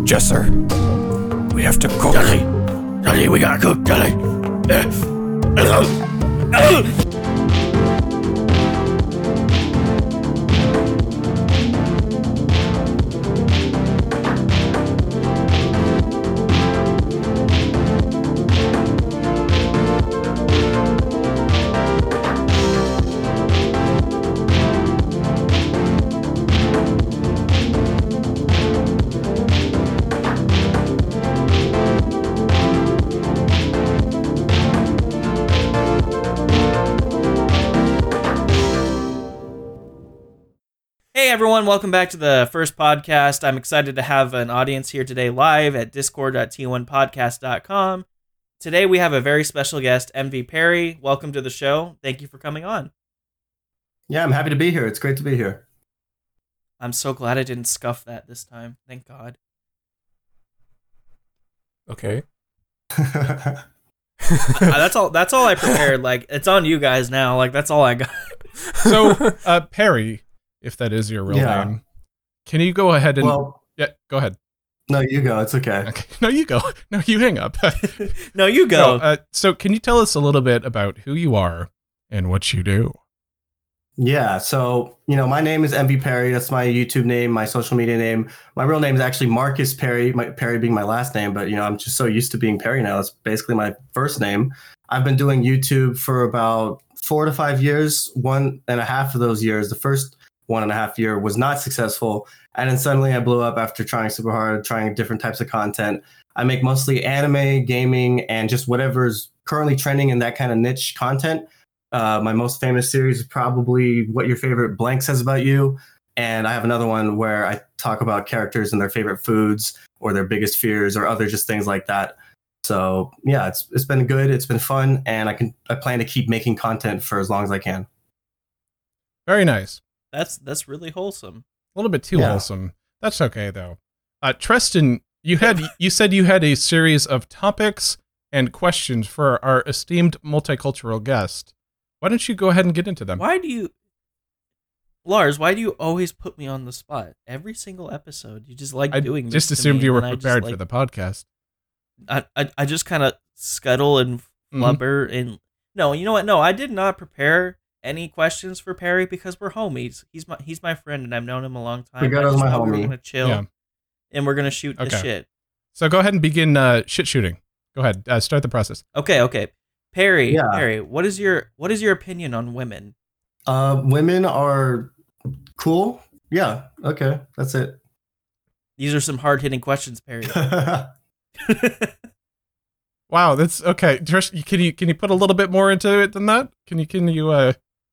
Jesser, we have to cook. Daddy, we gotta cook, Daddy. Hey everyone, welcome back to the first podcast. I'm excited to have an audience here today live at discord.t1podcast.com. Today we have a very special guest, MV Perry. Welcome to the show. Thank you for coming on. Yeah, I'm happy to be here. It's great to be here. I'm so glad I didn't scuff that this time. Thank God. Okay. That's all I prepared. Like, it's on you guys now. Like, that's all I got. So, Perry, if that is your real name, can you go ahead and... yeah, go ahead. No, you go. It's okay. No, you go. No, you hang up. No, you go. No, so can you tell us a little bit about who you are and what you do? Yeah, so, my name is MV Perry. That's my YouTube name, my social media name. My real name is actually Marcus Perry, Perry being my last name, but, I'm just so used to being Perry now. It's basically my first name. I've been doing YouTube for about 4 to 5 years. 1.5 of those years, the first 1.5 year was not successful. And then suddenly I blew up after trying super hard, trying different types of content. I make mostly anime, gaming, and just whatever's currently trending in that kind of niche content. My most famous series is probably What Your Favorite Blank Says About You. And I have another one where I talk about characters and their favorite foods or their biggest fears or other just things like that. So yeah, it's been good. It's been fun. And I plan to keep making content for as long as I can. Very nice. That's really wholesome. A little bit too wholesome. That's okay, though. Tristan, you said you had a series of topics and questions for our esteemed multicultural guest. Why don't you go ahead and get into them? Lars, why do you always put me on the spot? Every single episode, you just doing this. I just assumed you were prepared for the podcast. I just kind of scuttle and flubber and... No, you know what? No, I did not prepare any questions for Perry because we're homies. He's my friend and I've known him a long time. My homie. We're gonna chill and we're gonna shoot the shit. So go ahead and begin shit shooting. Go ahead, start the process. Okay. Perry, what is your opinion on women? Women are cool. Yeah. Okay, that's it. These are some hard hitting questions, Perry. Wow, that's okay. Trish, can you put a little bit more into it than that? Can you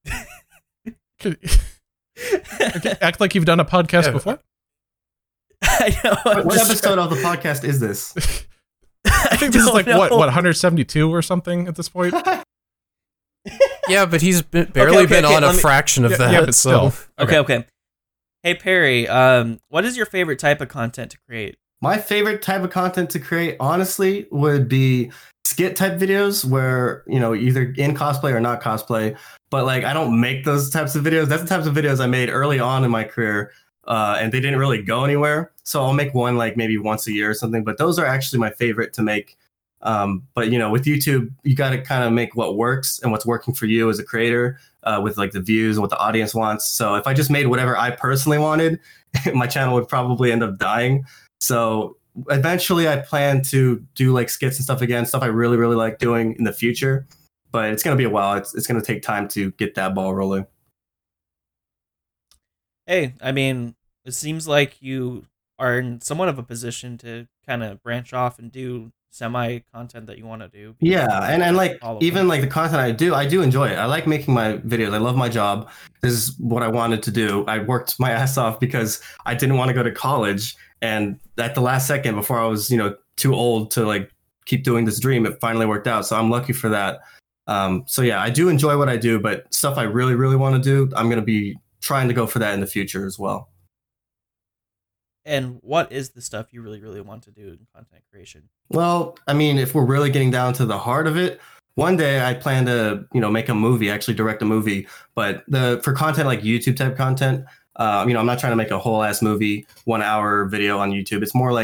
act like you've done a podcast before? I know. What episode of the podcast is this? I think this is like what 172 or something at this point. Yeah, but he's barely been on a fraction of that. Yeah, but still. Okay. Hey Perry, what is your favorite type of content to create? My favorite type of content to create, honestly, would be skit type videos where, either in cosplay or not cosplay. But I don't make those types of videos. That's the types of videos I made early on in my career. And they didn't really go anywhere. So I'll make one maybe once a year or something. But those are actually my favorite to make. But, with YouTube, you got to kind of make what works and what's working for you as a creator with the views and what the audience wants. So if I just made whatever I personally wanted, my channel would probably end up dying. So eventually I plan to do skits and stuff again, stuff I really, really like doing in the future. But it's going to be a while. It's going to take time to get that ball rolling. Hey, I mean, it seems like you are in somewhat of a position to kind of branch off and do semi-content that you want to do. Yeah, and even the content I do enjoy it. I like making my videos. I love my job. This is what I wanted to do. I worked my ass off because I didn't want to go to college. And at the last second, before I was, too old to keep doing this dream, it finally worked out. So I'm lucky for that. So yeah, I do enjoy what I do, but stuff I really, really want to do, I'm going to be trying to go for that in the future as well. And what is the stuff you really, really want to do in content creation? Well, I mean, if we're really getting down to the heart of it, one day I plan to, make a movie, actually direct a movie. But for content like YouTube type content, I'm not trying to make a whole ass movie, 1 hour video on YouTube. It's more like just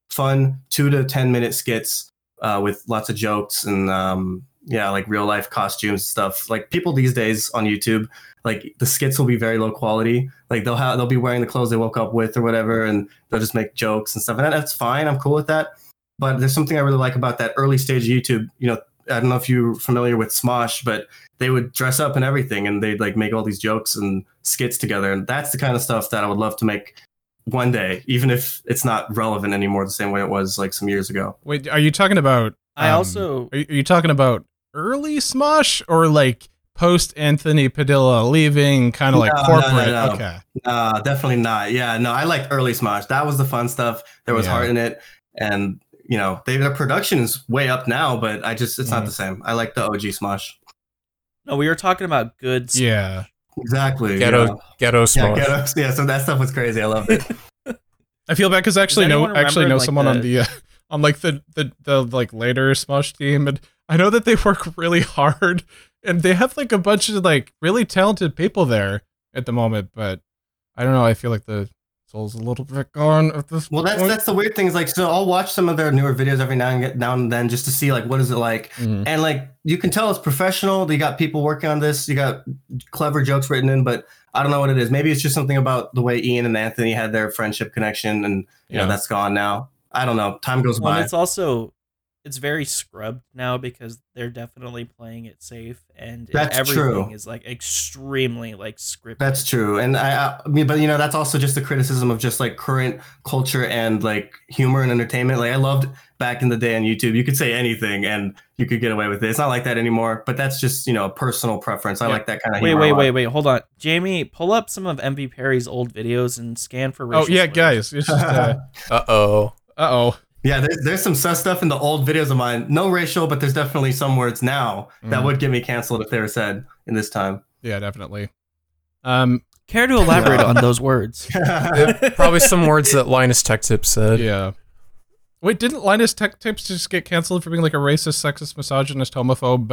fun 2 to 10 minute skits with lots of jokes and like real life costumes stuff. Like people these days on YouTube, like the skits will be very low quality. Like they'll be wearing the clothes they woke up with or whatever, and they'll just make jokes and stuff. And that's fine. I'm cool with that. But there's something I really like about that early stage of YouTube. You know, I don't know if you're familiar with Smosh, but they would dress up and everything, and they'd like make all these jokes and skits together. And that's the kind of stuff that I would love to make one day, even if it's not relevant anymore the same way it was like some years ago. Wait, are you talking about? Are you talking about early Smosh or like post Anthony Padilla leaving, kind of like corporate? No. Okay, definitely not. Yeah, no, I liked early Smosh. That was the fun stuff. There was heart in it, and you know, their production is way up now, but it's not the same. I like the OG Smosh. No, we were talking about good Smosh. Yeah, exactly. Ghetto Smosh. Yeah, so that stuff was crazy. I loved it. I feel bad because I actually know like someone on the on like the like later Smosh team, and I know that they work really hard, and they have like a bunch of like really talented people there at the moment. But I don't know. I feel like the soul's a little bit gone at this point. Well, that's the weird thing is like, so I'll watch some of their newer videos every now and then just to see like what is it like, and like you can tell it's professional. They got people working on this. You got clever jokes written in, but I don't know what it is. Maybe it's just something about the way Ian and Anthony had their friendship connection, and you know that's gone now. I don't know. Time goes by. It's very scrubbed now because they're definitely playing it safe, and that's everything true. is like extremely like scripted. That's true, and I mean, but you know, that's also just a criticism of just like current culture and like humor and entertainment. Like I loved back in the day on YouTube, you could say anything and you could get away with it. It's not like that anymore, but that's just, you know, a personal preference. I like that kind of humor. Wait, hold on. Jamie, pull up some of MV Perry's old videos and scan for racial slurs. Guys, it's just uh-oh. Yeah, there's some sus stuff in the old videos of mine. No racial, but there's definitely some words now that would get me canceled if they were said in this time. Yeah, definitely. Care to elaborate on those words? Probably some words that Linus Tech Tips said. Yeah. Wait, didn't Linus Tech Tips just get canceled for being like a racist, sexist, misogynist, homophobe?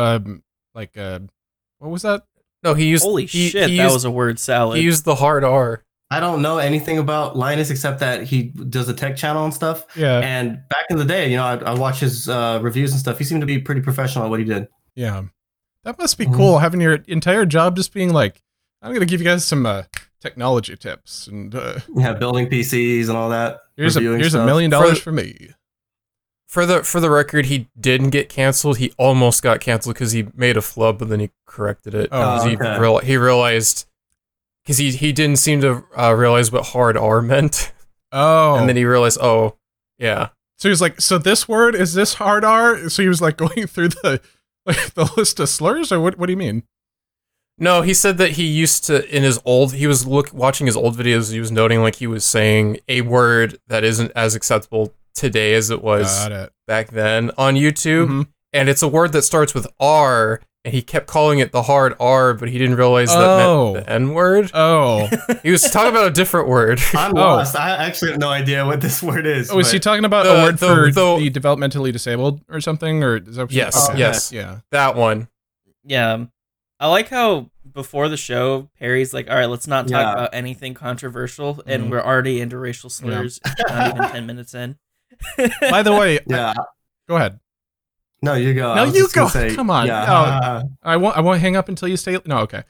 What was that? No, he used. Holy shit, that was a word salad. He used the hard R. I don't know anything about Linus except that he does a tech channel and stuff. Yeah. And back in the day, you know, I watch his reviews and stuff. He seemed to be pretty professional at what he did. Yeah. That must be cool, having your entire job just being like, I'm going to give you guys some technology tips. And building PCs and all that. Here's $1 million for me. For the record, he didn't get canceled. He almost got canceled because he made a flub, but then he corrected it. He realized... Because he didn't seem to realize what hard R meant. Oh. And then he realized, oh, yeah. So he was like, so this word, is this hard R? So he was like going through the list of slurs, or what do you mean? No, he said that he used to, he was watching his old videos, and he was noting like he was saying a word that isn't as acceptable today as it was back then on YouTube. Mm-hmm. And it's a word that starts with R, and he kept calling it the hard R, but he didn't realize that meant the N word. Oh. He was talking about a different word. I'm lost. I actually have no idea what this word is. Oh, is he talking about a word for the developmentally disabled or something? Or is that yes. Yeah. That one. Yeah. I like how before the show, Perry's like, all right, let's not talk about anything controversial, and we're already into racial slurs, not even 10 minutes in. By the way, go ahead. No, you go. No, you go. Come on. Yeah. No, I won't hang up until you say. No, okay.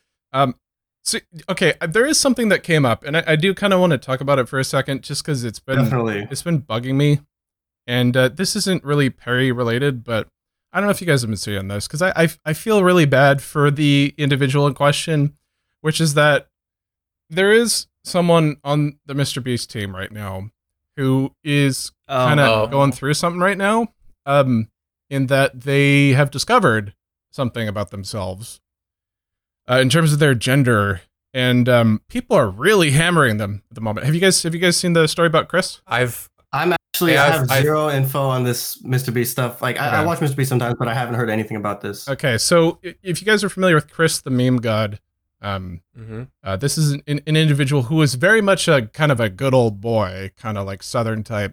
There is something that came up, and I do kind of want to talk about it for a second, just because it's been bugging me, and this isn't really Perry related, but I don't know if you guys have been seeing this, because I feel really bad for the individual in question, which is that there is someone on the Mr. Beast team right now who is kind of going through something right now. In that they have discovered something about themselves in terms of their gender, and people are really hammering them at the moment. Have you guys seen the story about Chris? I have zero info on this Mr. Beast stuff. Like I watch Mr. Beast sometimes, but I haven't heard anything about this. Okay, so if you guys are familiar with Chris, the meme god, this is an individual who is very much a kind of a good old boy, kind of like Southern type.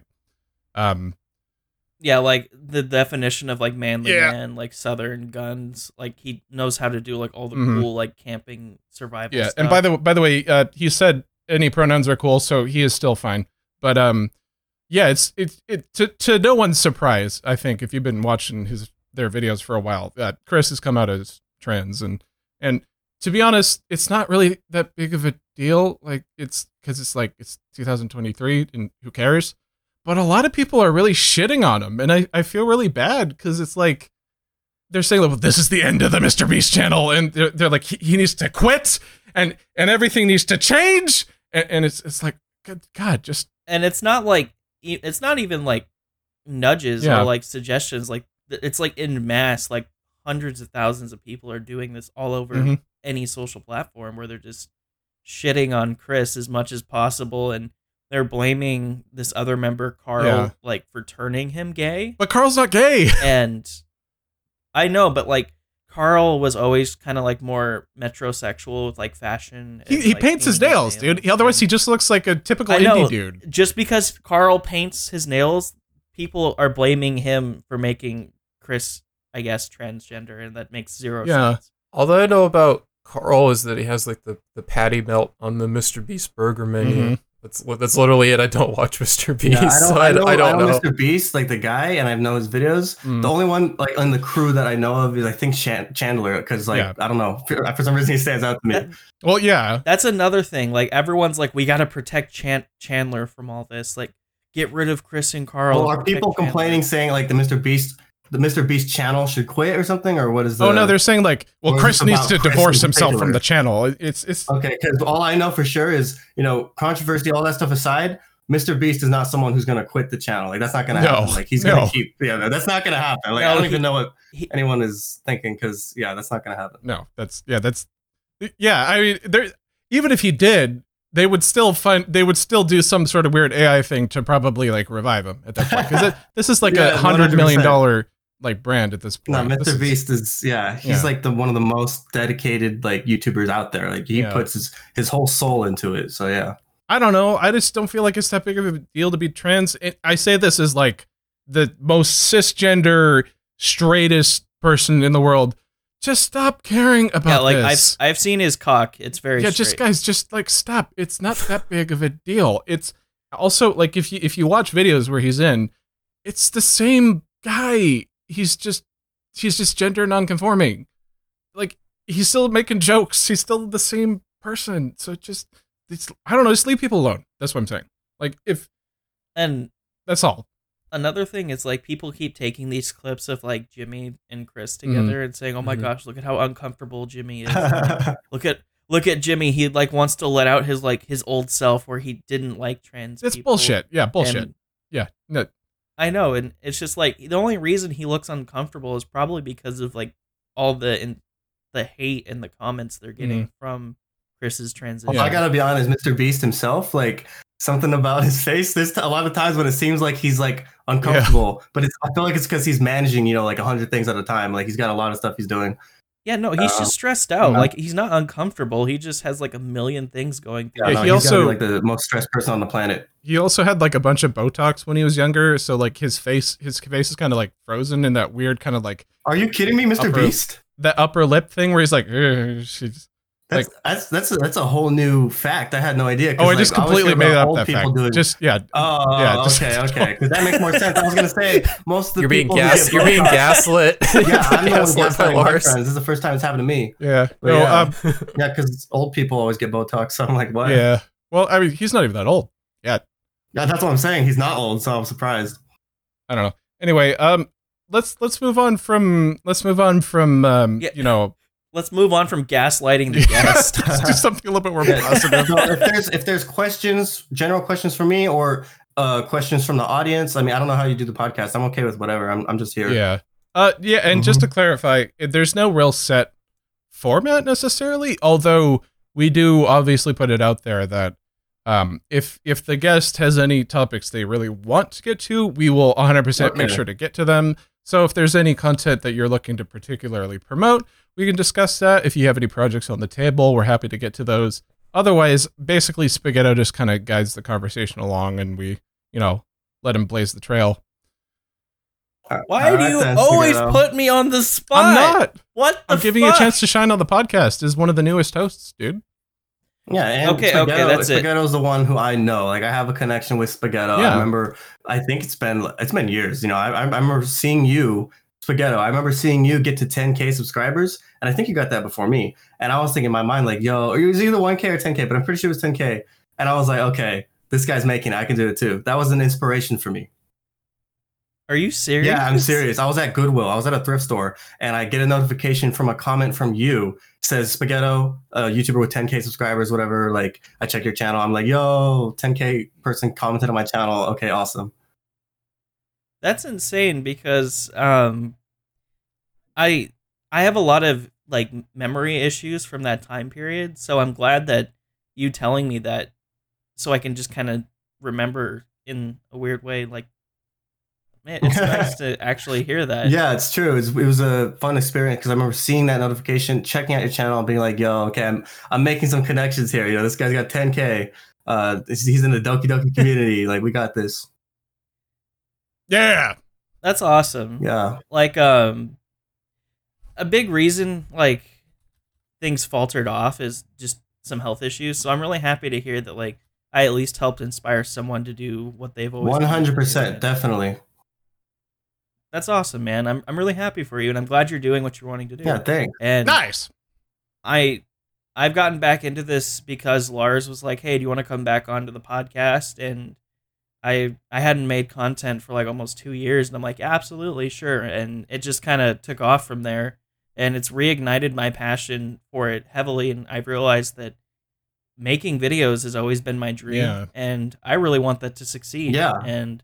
Yeah, like the definition of like manly man, like Southern guns. Like he knows how to do like all the cool like camping survival stuff. And by the way, he said any pronouns are cool, so he is still fine. But yeah, it's to no one's surprise, I think, if you've been watching their videos for a while, that Chris has come out as trans, and to be honest, it's not really that big of a deal. Like, it's because it's 2023, and who cares? But a lot of people are really shitting on him, and I feel really bad because it's like they're saying, well, this is the end of the Mr. Beast channel, and they're like, he needs to quit, and everything needs to change, and it's like, good God, just. And it's not even like nudges or like suggestions. Like, it's like in mass, like hundreds of thousands of people are doing this all over any social platform where they're just shitting on Chris as much as possible, and they're blaming this other member, Carl, like for turning him gay. But Carl's not gay. And I know, but like Carl was always kind of like more metrosexual with like fashion. He like, paints his nails, dude. Otherwise, he just looks like a typical indie dude. Just because Carl paints his nails, people are blaming him for making Chris, I guess, transgender, and that makes zero sense. All that I know about Carl is that he has like the patty melt on the Mr. Beast burger menu. That's literally it. I don't watch Mr. Beast, I don't know. Mr. Beast, like the guy, and I know his videos. The only one like on the crew that I know of is I think Chandler, because I don't know, for some reason he stands out to me. Well, yeah, that's another thing. Like everyone's like, we got to protect Chandler from all this. Like, get rid of Chris and Carl. Well, are people complaining, saying like the Mr. Beast channel should quit or something, or what is the? Oh no, they're saying like, well, Chris needs to divorce himself from the channel. It's okay, because all I know for sure is, controversy, all that stuff aside, Mr. Beast is not someone who's going to quit the channel. Like, that's not going to happen. Like, he's going to keep. Yeah, that's not going to happen. Like, I don't even know what anyone is thinking, because that's not going to happen. No, that's. I mean, even if he did, they would still do some sort of weird AI thing to probably like revive him at that point, because this is like $100 million like brand at this point. No, Mr. Beast is he's like one of the most dedicated like YouTubers out there. Like, he puts his whole soul into it. So yeah. I don't know. I just don't feel like it's that big of a deal to be trans. I say this as like the most cisgender, straightest person in the world. Just stop caring about this. I've seen his cock. It's very straight. Just like stop. It's not that big of a deal. It's also like if you watch videos where he's in, it's the same guy. He's just gender nonconforming. Like, he's still making jokes. He's still the same person. So I don't know. Just leave people alone. That's what I'm saying. Like, and that's all. Another thing is like people keep taking these clips of like Jimmy and Chris together and saying, "Oh my gosh, look at how uncomfortable Jimmy is. Look at Jimmy. He like wants to let out his old self where he didn't like trans people." It's bullshit. Yeah, bullshit. No. I know, and it's just like the only reason he looks uncomfortable is probably because of like all the hate and the comments they're getting from Chris's transition. Well, I gotta be honest, Mr. Beast himself, like something about his face. A lot of times when it seems like he's like uncomfortable, but I feel like it's because he's managing, like 100 things at a time. Like, he's got a lot of stuff he's doing. Yeah, no, he's just stressed out. Like, he's not uncomfortable. He just has like a million things going through. Yeah, he also like the most stressed person on the planet. He also had like a bunch of Botox when he was younger, so like his face is kind of like frozen in that weird kind of like. Are you kidding me, Mr. Beast? That upper lip thing where he's like, she's. That's a whole new fact. I had no idea. Oh, I just completely made up that fact. Okay. Because that makes more sense. I was gonna say most of the you're being gaslit. Yeah, I'm the one gaslighting my friends. This is the first time it's happened to me. Yeah. Because old people always get Botox. So I'm like, what? Yeah. Well, I mean, he's not even that old yet. Yeah, that's what I'm saying. He's not old, so I'm surprised. I don't know. Anyway, let's move on from Let's move on from gaslighting the guest. Let's do something a little bit more positive. So if there's questions, general questions for me, or questions from the audience, I mean, I don't know how you do the podcast. I'm okay with whatever. I'm just here. Yeah. And just to clarify, there's no real set format necessarily, although we do obviously put it out there that if the guest has any topics they really want to get to, we will 100% make sure to get to them. So if there's any content that you're looking to particularly promote, we can discuss that. If you have any projects on the table, we're happy to get to those. Otherwise, basically, Spaghetto just kind of guides the conversation along, and we, let him blaze the trail. Why do you always put me on the spot? I'm not. What? I'm giving you a chance to shine on the podcast as one of the newest hosts, dude. Yeah, and okay, that's it. Spaghetto's the one who I know. Like, I have a connection with Spaghetto. Yeah. I remember. I think it's been years. You know, I remember seeing you, Spaghetto. I remember seeing you get to 10K subscribers, and I think you got that before me. And I was thinking in my mind, like, yo, it was either 1K or 10K, but I'm pretty sure it was 10K. And I was like, okay, this guy's making it. I can do it too. That was an inspiration for me. Are you serious? Yeah, I'm serious. I was at Goodwill. I was at a thrift store, and I get a notification from a comment from you. It says Spaghetto, a YouTuber with 10K subscribers, whatever. Like, I check your channel. I'm like, yo, 10K person commented on my channel. Okay, awesome. That's insane because I have a lot of like memory issues from that time period. So I'm glad that you telling me that, so I can just kind of remember in a weird way. Like, man, it's nice to actually hear that. Yeah, it's true. It was a fun experience because I remember seeing that notification, checking out your channel, and being like, "Yo, okay, I'm making some connections here. You know, this guy's got 10K. He's in the Doki Doki community. Like, we got this." Yeah, that's awesome. Yeah, like a big reason like things faltered off is just some health issues. So I'm really happy to hear that like I at least helped inspire someone to do what they've always 100%, definitely. That's awesome, man. I'm really happy for you, and I'm glad you're doing what you're wanting to do. Yeah, thanks. And nice. I've gotten back into this because Lars was like, "Hey, do you want to come back onto the podcast?" And I hadn't made content for like almost 2 years, and I'm like, absolutely, sure. And it just kind of took off from there, and it's reignited my passion for it heavily. And I've realized that making videos has always been my dream, and I really want that to succeed. Yeah, and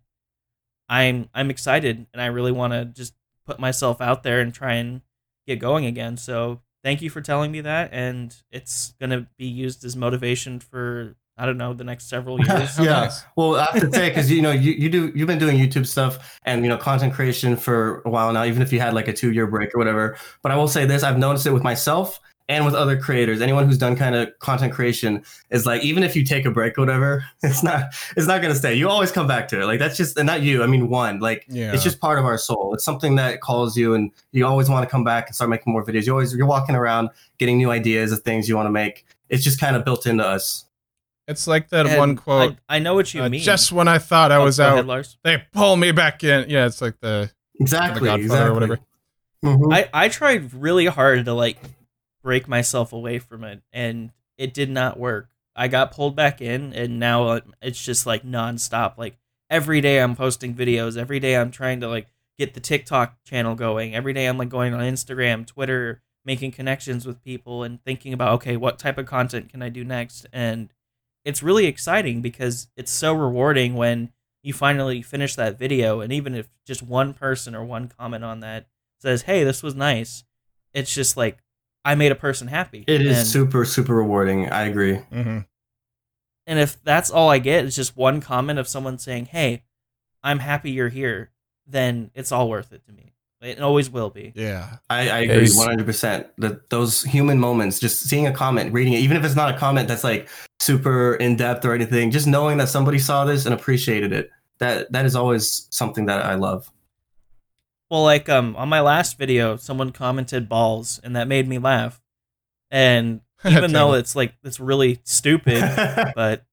I'm excited, and I really want to just put myself out there and try and get going again. So thank you for telling me that, and it's gonna be used as motivation for, I don't know, the next several years. Yeah. Nice. Well, I have to say, because you've been doing YouTube stuff and content creation for a while now, even if you had like a 2-year break or whatever. But I will say this: I've noticed it with myself and with other creators. Anyone who's done kind of content creation is like, even if you take a break or whatever, it's not gonna stay. You always come back to it. Like, that's just, and not you. I mean, it's just part of our soul. It's something that calls you, and you always want to come back and start making more videos. You're walking around getting new ideas of things you want to make. It's just kind of built into us. It's like that one quote. I know what you mean. Just when I thought I was out, ahead, they pull me back in. Yeah, it's like the Godfather or whatever. Mm-hmm. I tried really hard to like break myself away from it, and it did not work. I got pulled back in, and now it's just like nonstop. Like every day I'm posting videos. Every day I'm trying to like get the TikTok channel going. Every day I'm like going on Instagram, Twitter, making connections with people, and thinking about, okay, what type of content can I do next? And it's really exciting because it's so rewarding when you finally finish that video, and even if just one person or one comment on that says, "Hey, this was nice," it's just like, I made a person happy. It is super, super rewarding. I agree. Mm-hmm. And if that's all I get is just one comment of someone saying, "Hey, I'm happy you're here," then it's all worth it to me. It always will be. Yeah. I agree 100%. Those human moments, just seeing a comment, reading it, even if it's not a comment that's like super in-depth or anything, just knowing that somebody saw this and appreciated it, that is always something that I love. Well, like on my last video, someone commented balls, and that made me laugh. And even though it's really stupid, but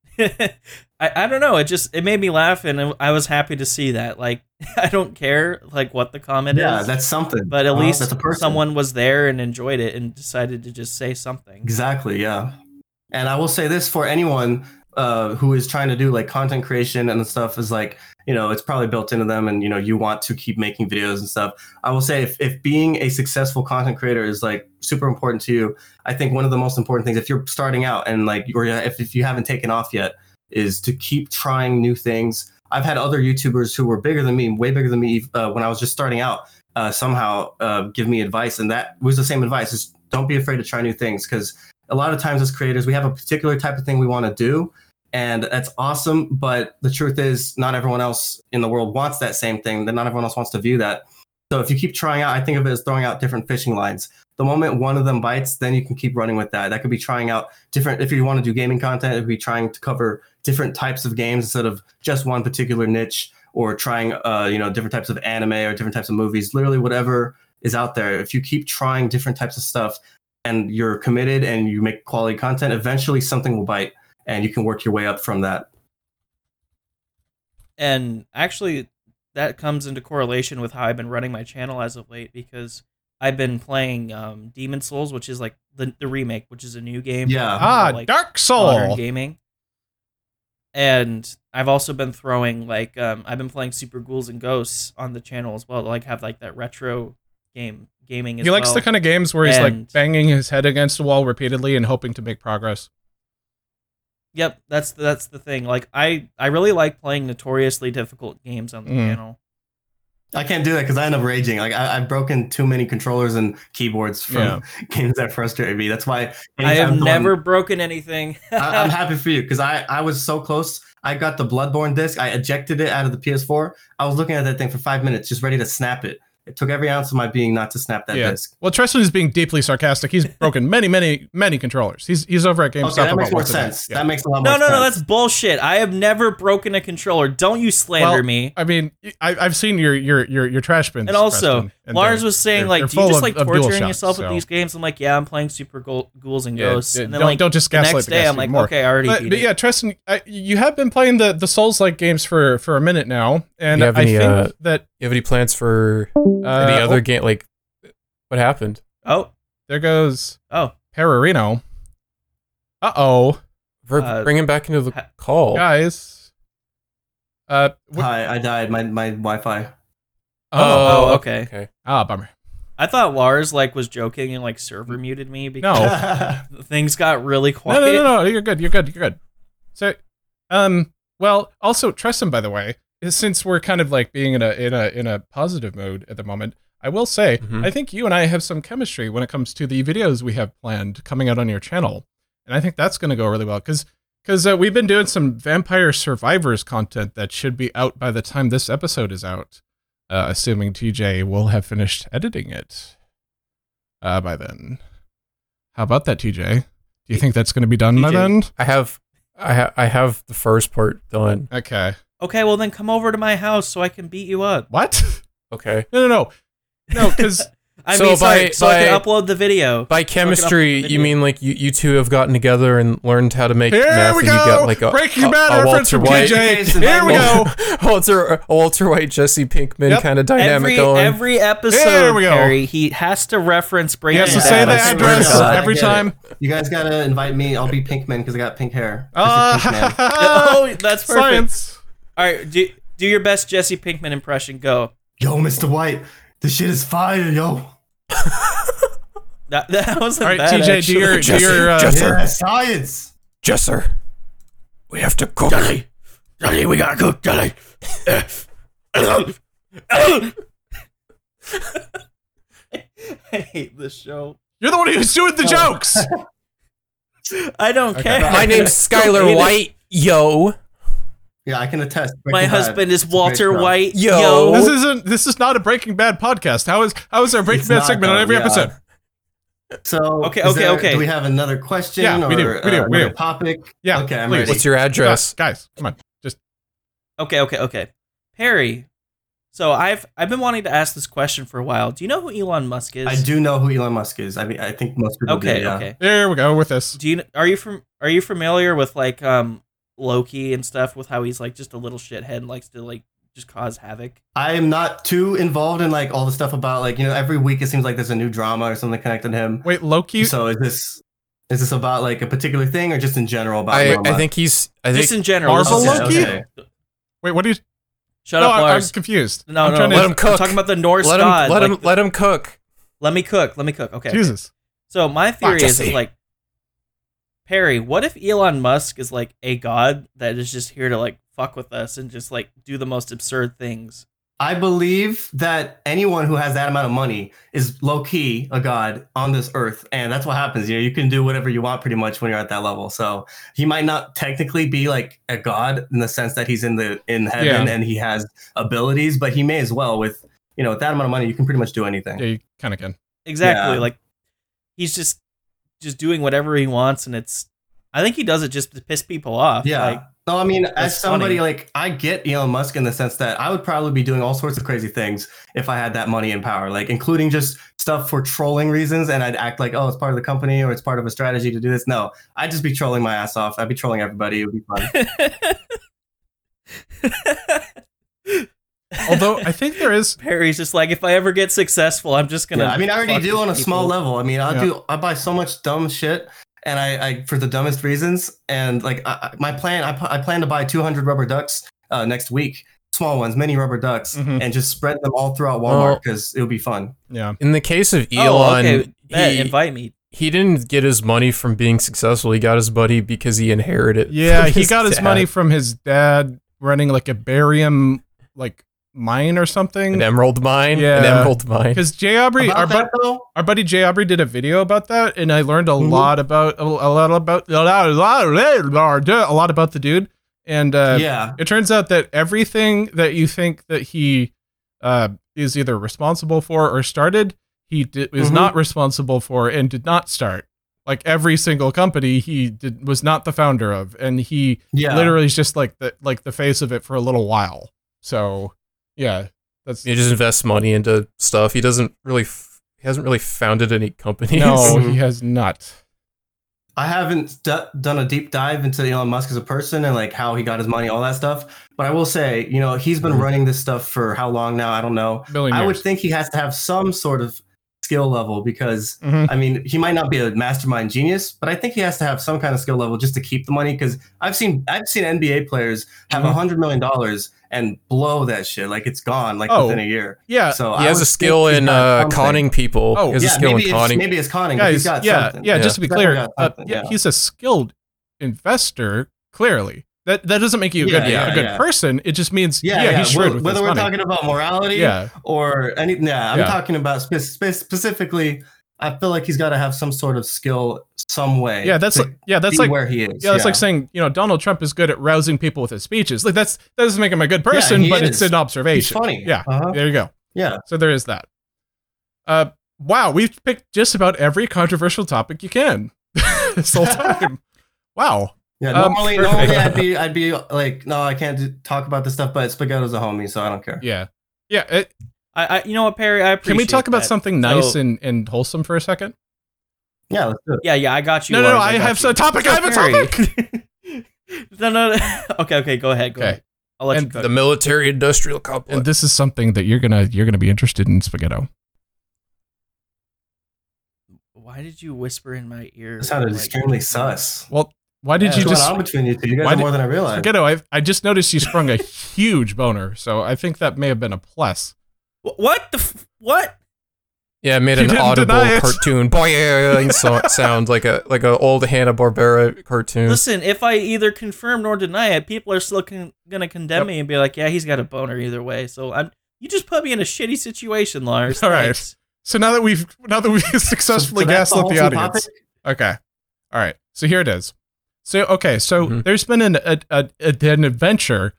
I don't know, it made me laugh, and I was happy to see that. Like, I don't care like what the comment is. Yeah, that's something. But at least someone was there and enjoyed it and decided to just say something. Exactly, yeah. And I will say this for anyone who is trying to do like content creation and stuff, is like, it's probably built into them, and you want to keep making videos and stuff. I will say, if being a successful content creator is like super important to you, I think one of the most important things, if you're starting out and like, or if you haven't taken off yet, is to keep trying new things. I've had other YouTubers who were bigger than me, way bigger than me, when I was just starting out, somehow give me advice, and that was the same advice: is don't be afraid to try new things, because a lot of times as creators, we have a particular type of thing we want to do, and that's awesome. But the truth is, not everyone else in the world wants that same thing. That not everyone else wants to view that. So if you keep trying out, I think of it as throwing out different fishing lines. The moment one of them bites, then you can keep running with that. That could be trying out different, if you want to do gaming content, it would be trying to cover different types of games instead of just one particular niche, or trying, different types of anime or different types of movies, literally whatever is out there. If you keep trying different types of stuff, and you're committed and you make quality content, eventually something will bite and you can work your way up from that. And actually, that comes into correlation with how I've been running my channel as of late, because I've been playing Demon Souls, which is like the remake, which is a new game. Yeah. Like Dark Soul modern gaming. And I've also been throwing like I've been playing Super Ghouls and Ghosts on the channel as well, to like have like that retro gaming as well. He likes the kind of games where he's like banging his head against a wall repeatedly and hoping to make progress. Yep, that's the thing. Like I really like playing notoriously difficult games on the channel. I can't do that because I end up raging. Like I've broken too many controllers and keyboards from games that frustrate me. That's why I have never broken anything. I'm happy for you because I was so close. I got the Bloodborne disc. I ejected it out of the PS4. I was looking at that thing for 5 minutes, just ready to snap it. It took every ounce of my being not to snap that disc. Well, Tristan is being deeply sarcastic. He's broken many controllers. He's over at GameStop. Okay, that makes more sense. That makes a lot more sense. No, that's bullshit. I have never broken a controller. Don't you slander me. I mean, I've seen your trash bins. And also, and Lars was saying, like, do you just like torturing yourself with these games? I'm like, yeah, I'm playing Super Ghouls and Ghosts. And then don't just the gaslight next day, I'm like, more. okay, I already beat But it. yeah, Tristan, you have been playing the Souls-like games for a minute now, and I think that you have any plans for any other game? Like, what happened? Oh, there goes. Oh, Perarino. Bring him back into the call, guys. Hi, I died. My Wi-Fi. Oh, okay. Bummer. I thought Lars like was joking and like server muted me because things got really quiet. No. You're good. So, well, also Tristan, by the way, since we're kind of like being in a positive mode at the moment, I will say I think you and I have some chemistry when it comes to the videos we have planned coming out on your channel, and I think that's going to go really well because we've been doing some Vampire Survivors content that should be out by the time this episode is out. Assuming TJ will have finished editing it by then. How about that, TJ? Do you think that's going to be done by then? I have the first part done. Okay, well then come over to my house so I can beat you up. What? Okay. No, because I can upload the video. By chemistry, you mean like you two have gotten together and learned how to make meth? And you got like a Breaking Bad reference from TJ. Here we go. Walter White, Jesse Pinkman kind of dynamic going. Every episode, Harry, he has to reference Breaking Bad. He has to say the address every time. You guys gotta invite me. I'll be Pinkman because I got pink hair. Oh, that's perfect. Science. All right, do your best Jesse Pinkman impression. Go. Yo, Mr. White, this shit is fire, yo. That wasn't all right, bad. TJ, do your yeah, science. Jesser, we have to cook. Daddy, we gotta cook, Daddy. I hate this show. You're the one who's doing the jokes. I don't care. My name's Skylar White, yo. Yeah, I can attest. My husband is Walter White, yo. This is not a Breaking Bad podcast. How is there a Breaking Bad segment on every episode? So okay. Do we have another question? Yeah, we do. Another topic? Yeah. Okay, I'm please. ready. What's your address, guys? Come on, just. Okay. Perry. So I've been wanting to ask this question for a while. Do you know who Elon Musk is? I do know who Elon Musk is. I mean, I think most people do. Yeah. Okay. There we go with this. Are you familiar with like Loki and stuff, with how he's like just a little shithead and likes to like just cause havoc? I am not too involved in like all the stuff about like, every week it seems like there's a new drama or something connected to him. Wait, Loki? So is this about like a particular thing or just in general about I think just in general. Marvel Loki? Okay. Wait, what do you... Shut up, Lars. I'm confused. No, let him cook. I'm talking about the Norse god. Let him cook. Let me cook. Okay. Jesus. So my theory is like, Perry, what if Elon Musk is like a god that is just here to like fuck with us and just like do the most absurd things? I believe that anyone who has that amount of money is low-key a god on this earth, and that's what happens. You can do whatever you want pretty much when you're at that level. So he might not technically be like a god in the sense that he's in heaven and he has abilities, but he may as well with that amount of money. You can pretty much do anything. Yeah, you kind of can. Exactly. Yeah. Like he's just doing whatever he wants, and it's I think he does it just to piss people off. Yeah. Like, no, I mean, as somebody funny. like, I get Elon Musk in the sense that I would probably be doing all sorts of crazy things if I had that money and power, like including just stuff for trolling reasons. And I'd act like, oh, it's part of the company or it's part of a strategy to do this. No, I'd just be trolling my ass off. I'd be trolling everybody. It would be fun. Although I think there is Perry's just like, if I ever get successful, I'm just gonna. Yeah, I mean, I already do on a people. small level. I mean, I buy so much dumb shit, and I for the dumbest reasons. And like my plan, I plan to buy 200 rubber ducks next week, small ones, mini rubber ducks, and just spread them all throughout Walmart because it'll be fun. Yeah. In the case of Elon, invite me. He didn't get his money from being successful. He got his money because he inherited. Yeah, he got his money from his dad running like a barium mine or something. An emerald mine? Yeah. An emerald mine. Because Jay Aubrey, our buddy Jay Aubrey did a video about that, and I learned a lot about a lot about the dude. And it turns out that everything that you think that he is either responsible for or started, he was not responsible for and did not start. Like every single company he was not the founder of, and he literally is just like the face of it for a little while. So yeah, he just invests money into stuff. He hasn't really founded any companies. No, he has not. I haven't done a deep dive into Elon Musk as a person and like how he got his money, all that stuff. But I will say, he's been running this stuff for how long now? I don't know. I would think he has to have some sort of skill level because I mean, he might not be a mastermind genius, but I think he has to have some kind of skill level just to keep the money. Because I've seen NBA players have $100 million and blow that shit like it's gone within a year. Yeah, so he has a skill in conning people. Oh, he has a skill in conning. Maybe it's conning. Guys, he's got something. Just to be clear, he's a skilled investor. Clearly, that doesn't make you a good person. It just means he's shrewd with whether we're money. talking about morality or anything. I'm talking about specifically. I feel like he's got to have some sort of skill, some way. Yeah, that's like where he is. Yeah, that's like saying Donald Trump is good at rousing people with his speeches. Like that doesn't make him a good person, but it's an observation. He's funny. Yeah, there you go. Yeah. So there is that. Wow, we've picked just about every controversial topic you can this whole time. Wow. Yeah, normally I'd be like, no, I can't talk about this stuff, but Spaghetto's a homie, so I don't care. Yeah. I you know what, Perry? I appreciate. Can we talk about that. something nice and wholesome for a second? Yeah, let's do it. Yeah, I got you. No, I have a topic. I have a topic. No. Okay, go ahead. Go ahead. I'll let you go. The military-industrial complex. And this is something that you're gonna be interested in, Spaghetto. Why did you whisper in my ear? It sounded extremely sus. Well, why did you just? What's going on between you two? You guys are more than I realized. Spaghetto, I just noticed you sprung a huge boner, so I think that may have been a plus. What what? Yeah, I made an audible cartoon boing sound like a old Hanna-Barbera cartoon. Listen, if I either confirm nor deny it, people are still gonna condemn me and be like, "Yeah, he's got a boner either way." So you just put me in a shitty situation, Lars. All right. So now that we've successfully gaslit the audience. Okay. All right. So here it is. So there's been an adventure.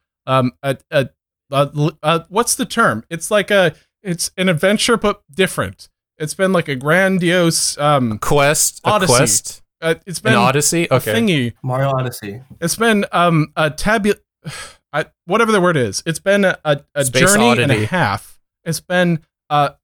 What's the term? It's an adventure but different. It's been like a grandiose quest. Odyssey. A quest. It's been an Odyssey. Okay. A thingy. Mario Odyssey. It's been whatever the word is. It's been a journey oddity. And a half. It's been a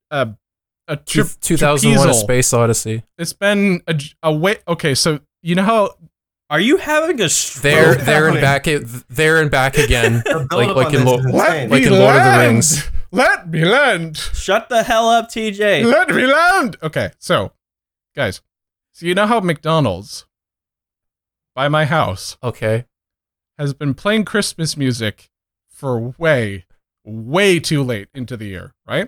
2001: A Space Odyssey. It's been a way. Okay, so you know how. Are you having a stroke? There and back again, like in Lord of the Rings. Let me land. Shut the hell up, TJ. Let me land. Okay, so guys, so you know how McDonald's by my house, has been playing Christmas music for way too late into the year, right?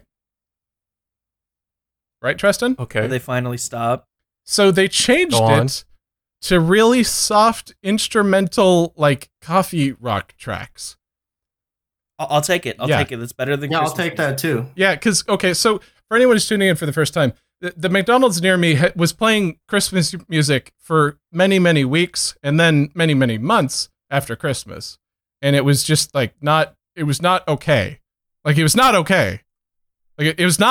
Right, Tristan? Okay. Did they finally stop? So they changed it to really soft instrumental, like coffee rock tracks. I'll take it. I'll take it. That's better than Christmas I'll take that too. Yeah, because, so for anyone who's tuning in for the first time, the McDonald's near me was playing Christmas music for many, many weeks and then many, many months after Christmas. And it was just it was not okay. Like, it was not okay. Like, it was not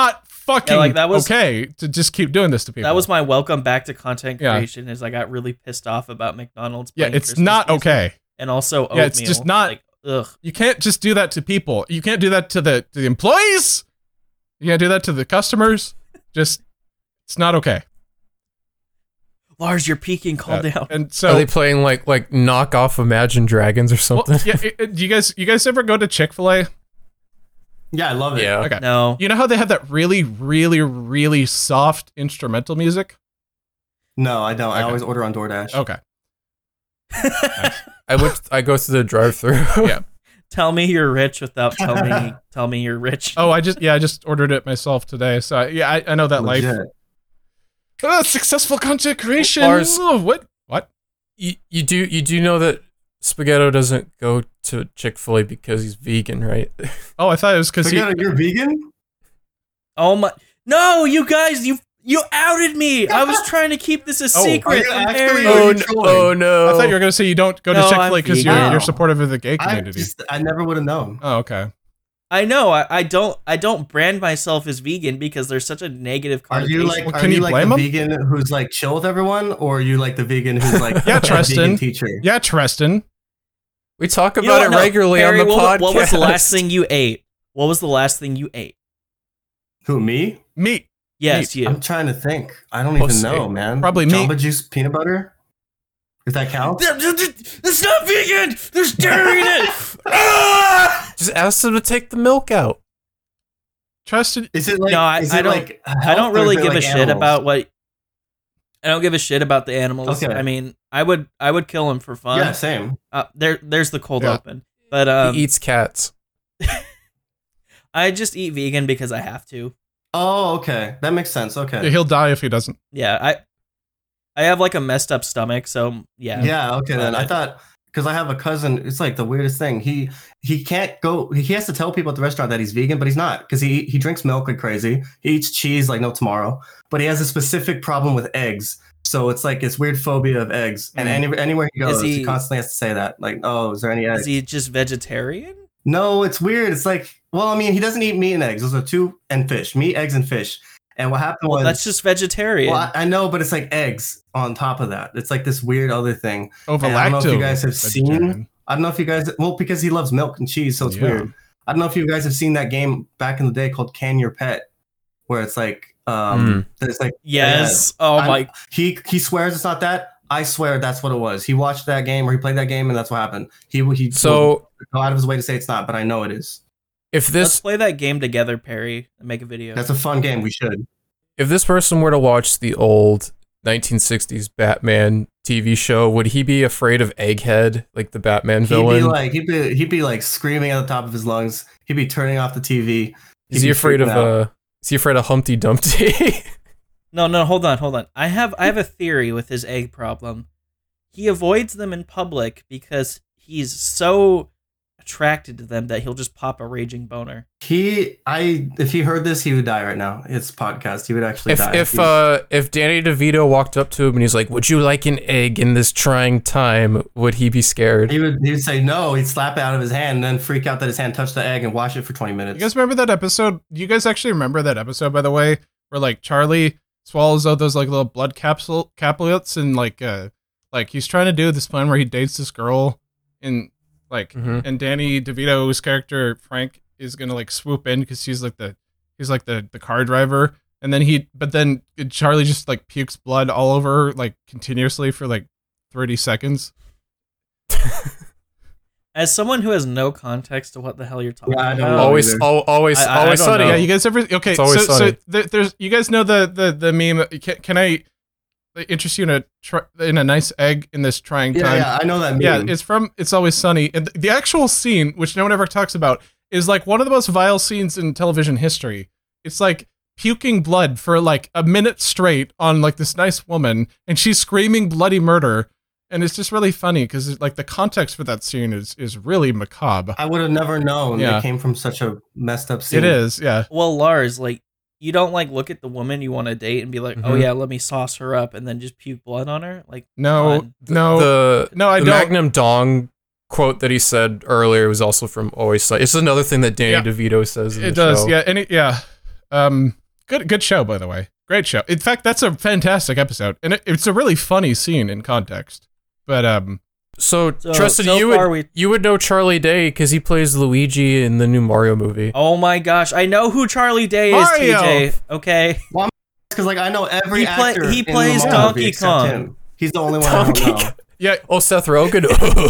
fucking okay to just keep doing this to people. That was my welcome back to content creation. Is I got really pissed off about McDonald's. Yeah, it's Christmas not okay. And also oatmeal. Yeah, it's just not. Like, ugh. You can't just do that to people. You can't do that to the employees. You can't do that to the customers. Just, it's not okay. Lars, you're peaking. Calm down. And so, are they playing like knockoff Imagine Dragons or something? Well, yeah. Do you guys ever go to Chick-fil-A? Yeah, I love it. Yeah. Okay. No. You know how they have that really, really, really soft instrumental music? No, I don't. Okay. I always order on DoorDash. Okay. Nice. I go through the drive-thru. Yeah. Tell me you're rich without tell me you're rich. Oh, I just ordered it myself today. So I know that Legit. life. Successful content creation. Lars, what? You do know that Spaghetto doesn't go to Chick-fil-A because he's vegan, right? Oh, I thought it was because you're vegan? Oh my! No, you guys, you outed me. I was trying to keep this a secret. Oh no! I thought you were gonna say you don't go to Chick-fil-A because you're supportive of the gay community. I never would have known. Oh, okay. I know. I don't brand myself as vegan because there's such a negative connotation. Are you like the vegan who's like chill with everyone, or are you like the vegan who's like yeah, Treston teacher? Yeah, Treston. We talk about it regularly Harry, on the podcast. What was the last thing you ate? What was the last thing you ate? Who, me? Meat. Yes, you. I'm trying to think. I don't even know, man. Probably Jamba meat. Juice peanut butter? If that counts? It's not vegan! There's dairy in it! Just ask them to take the milk out. Trusted. Is it like no, I don't really give a shit about what. I don't give a shit about the animals. Okay. I mean, I would kill them for fun. Yeah, same. There's the cold open. But he eats cats. I just eat vegan because I have to. Oh, okay. That makes sense. Okay. Yeah, he'll die if he doesn't. Yeah, I have like a messed up stomach, so yeah. Yeah, okay then. I thought because I have a cousin, it's like the weirdest thing. He can't go. He has to tell people at the restaurant that he's vegan, but he's not because he drinks milk like crazy. He eats cheese like no tomorrow, but he has a specific problem with eggs. So it's like this weird phobia of eggs, and anywhere he goes, he constantly has to say that. Like, oh, is there any eggs? Is he just vegetarian? No, it's weird. It's like, well, I mean, he doesn't eat meat and eggs. Those are two, and fish. Meat, eggs, and fish. And what happened was that's just vegetarian. Well, I know, but it's like eggs on top of that. It's like this weird other thing. I don't know if you guys have seen. I don't know if you guys. Well, because he loves milk and cheese, so it's weird. I don't know if you guys have seen that game back in the day called Can Your Pet, where it's like, there's like yes. My. He swears it's not that. I swear that's what it was. He watched that game or he played that game, and that's what happened. He go out of his way to say it's not, but I know it is. Let's play that game together, Perry, and make a video. That's a fun game. We should. If this person were to watch the old 1960s Batman TV show, would he be afraid of Egghead, like the Batman villain? He'd be like screaming at the top of his lungs. He'd be turning off the TV. Is he afraid of Humpty Dumpty? No, hold on. I have a theory with his egg problem. He avoids them in public because he's so attracted to them that he'll just pop a raging boner. If he heard this, he would die right now. It's podcast. He would actually die. If Danny DeVito walked up to him and he's like, "Would you like an egg in this trying time?" Would he be scared? He'd say no. He'd slap it out of his hand and then freak out that his hand touched the egg and wash it for 20 minutes. You guys remember that episode? You guys actually remember that episode, by the way, where like Charlie swallows out those like little blood caplets and like he's trying to do this plan where he dates this girl and and Danny DeVito's character Frank is gonna like swoop in because he's like the car driver, and then Charlie just like pukes blood all over like continuously for like 30 seconds. As someone who has no context to what the hell you're talking about, always sunny. Yeah, you guys ever? Okay, so there's you guys know the meme. Can I interest you in a nice egg in this trying time? Yeah, I know that meme. Yeah, it's from It's Always Sunny, and the actual scene, which no one ever talks about, is like one of the most vile scenes in television history. It's like puking blood for like a minute straight on like this nice woman, and she's screaming bloody murder. And it's just really funny because like the context for that scene is really macabre. I would have never known it came from such a messed up scene. It is, yeah. Well, Lars, like you don't like look at the woman you want to date and be like, oh yeah, let me sauce her up and then just puke blood on her. Like I don't. The Magnum Dong quote that he said earlier was also from Always Sunny. It's another thing that Danny DeVito says. In the show. Yeah, Good show, by the way. Great show. In fact, that's a fantastic episode, and it's a really funny scene in context. But So Tristan, you would know Charlie Day because he plays Luigi in the new Mario movie. Oh my gosh, I know who Charlie Day is, TJ. Okay. Well, because like I know every actor. He plays Donkey Kong. Him. He's the only one I don't know. Yeah. Oh, Seth Rogen.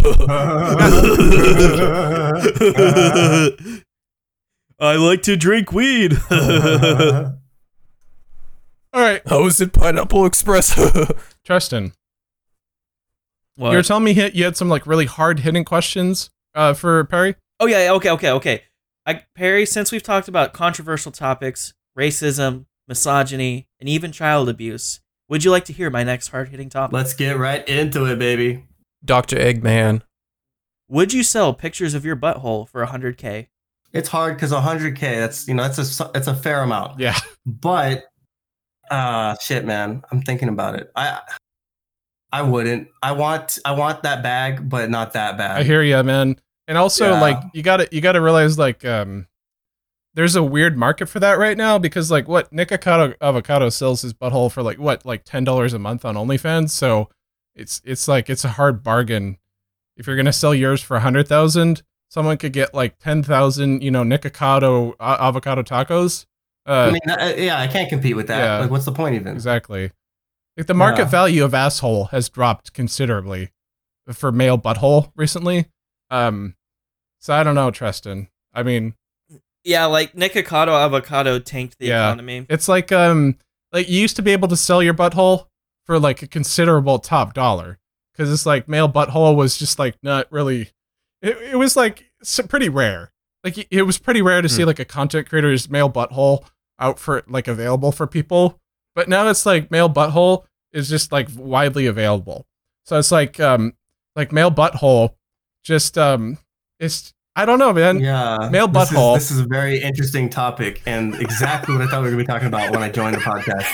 I like to drink weed. All right. How is it Pineapple Express? Tristan. What? You were telling me you had some like really hard hitting questions for Perry? Oh yeah, okay. Perry, since we've talked about controversial topics, racism, misogyny, and even child abuse, would you like to hear my next hard hitting topic? Let's get right into it, baby. Dr. Eggman. Would you sell pictures of your butthole for $100K? It's hard because $100K. That's a fair amount. Yeah. But shit, man, I'm thinking about it. I wouldn't. I want that bag, but not that bag. I hear you, man. And also, like, you gotta realize, like, there's a weird market for that right now because, like, what Nick Avocado sells his butthole for, like, what, like $10 a month on OnlyFans. So it's like it's a hard bargain. If you're gonna sell yours for $100,000, someone could get like 10,000, Nick Avocado tacos. I mean, I can't compete with that. Yeah, like, what's the point even? Exactly. Like the market value of asshole has dropped considerably for male butthole recently. So I don't know, Tristan. I mean, yeah, like Nick Avocado tanked the economy. It's like you used to be able to sell your butthole for like a considerable top dollar because it's like male butthole was just like not really. It was like pretty rare. Like it was pretty rare to see like a content creator's male butthole out for like available for people. But now it's like male butthole is just like widely available. So it's like male butthole just it's I don't know, man. Yeah. Male butthole. This is a very interesting topic and exactly what I thought we were going to be talking about when I joined the podcast.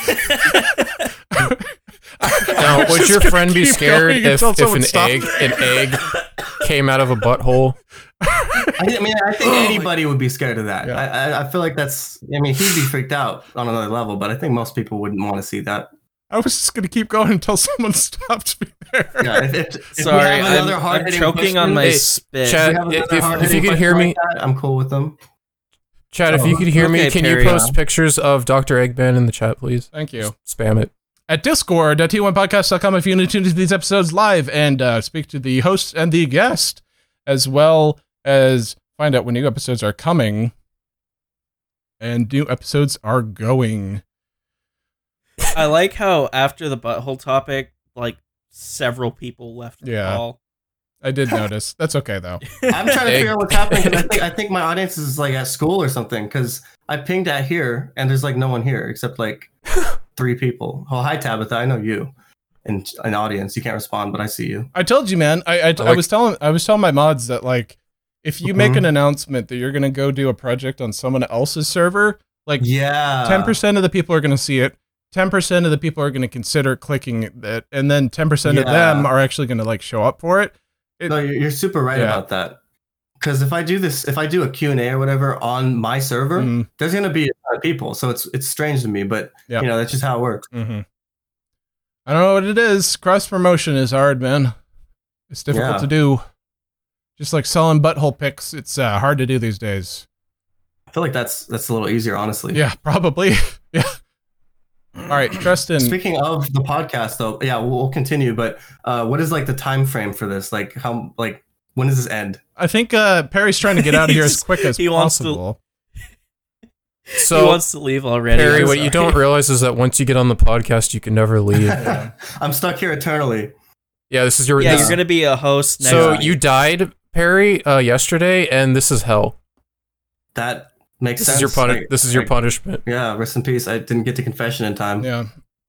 Now, would your friend be scared if an egg came out of a butthole? I think anybody would be scared of that. Yeah. I feel like he'd be freaked out on another level, but I think most people wouldn't want to see that. I was just going to keep going until someone stopped me there. Yeah, sorry, I'm choking on my spit. Chad, if you could hear me, I'm cool with them. Chad, if you could hear me, can you post pictures of Dr. Eggman in the chat, please? Thank you. Spam it. At discord.t1podcast.com if you need to tune into these episodes live and speak to the host and the guest, as well as find out when new episodes are coming and new episodes are going. I like how after the butthole topic, like several people left the call. I did notice. That's okay though. I'm trying to figure out what's happening. I think my audience is like at school or something because I pinged at here and there's like no one here except like 3 people. Oh, hi Tabitha, I know you. And an audience, you can't respond, but I see you. I told you, man. I was telling my mods that like if you make an announcement that you're gonna go do a project on someone else's server, like 10% of the people are gonna see it. 10% of the people are going to consider clicking it, and then 10% of them are actually going to like show up for it. No, you're super right about that. Because if I do a Q&A or whatever on my server, there's going to be a lot of people. So it's strange to me, but that's just how it works. Mm-hmm. I don't know what it is. Cross promotion is hard, man. It's difficult to do. Just like selling butthole pics, it's hard to do these days. I feel like that's a little easier, honestly. Yeah, probably. Yeah. All right, Tristan. Speaking of the podcast, though, we'll continue. But what is like the time frame for this? Like when does this end? I think Perry's trying to get out of here as quick as possible. So he wants to leave already. Perry, what you don't realize is that once you get on the podcast, you can never leave. I'm stuck here eternally. Yeah, this is your. Yeah, you're gonna be a host next time. You died, Perry, yesterday, and this is hell. That makes sense. This is your punishment. Yeah, rest in peace. I didn't get to confession in time. Yeah.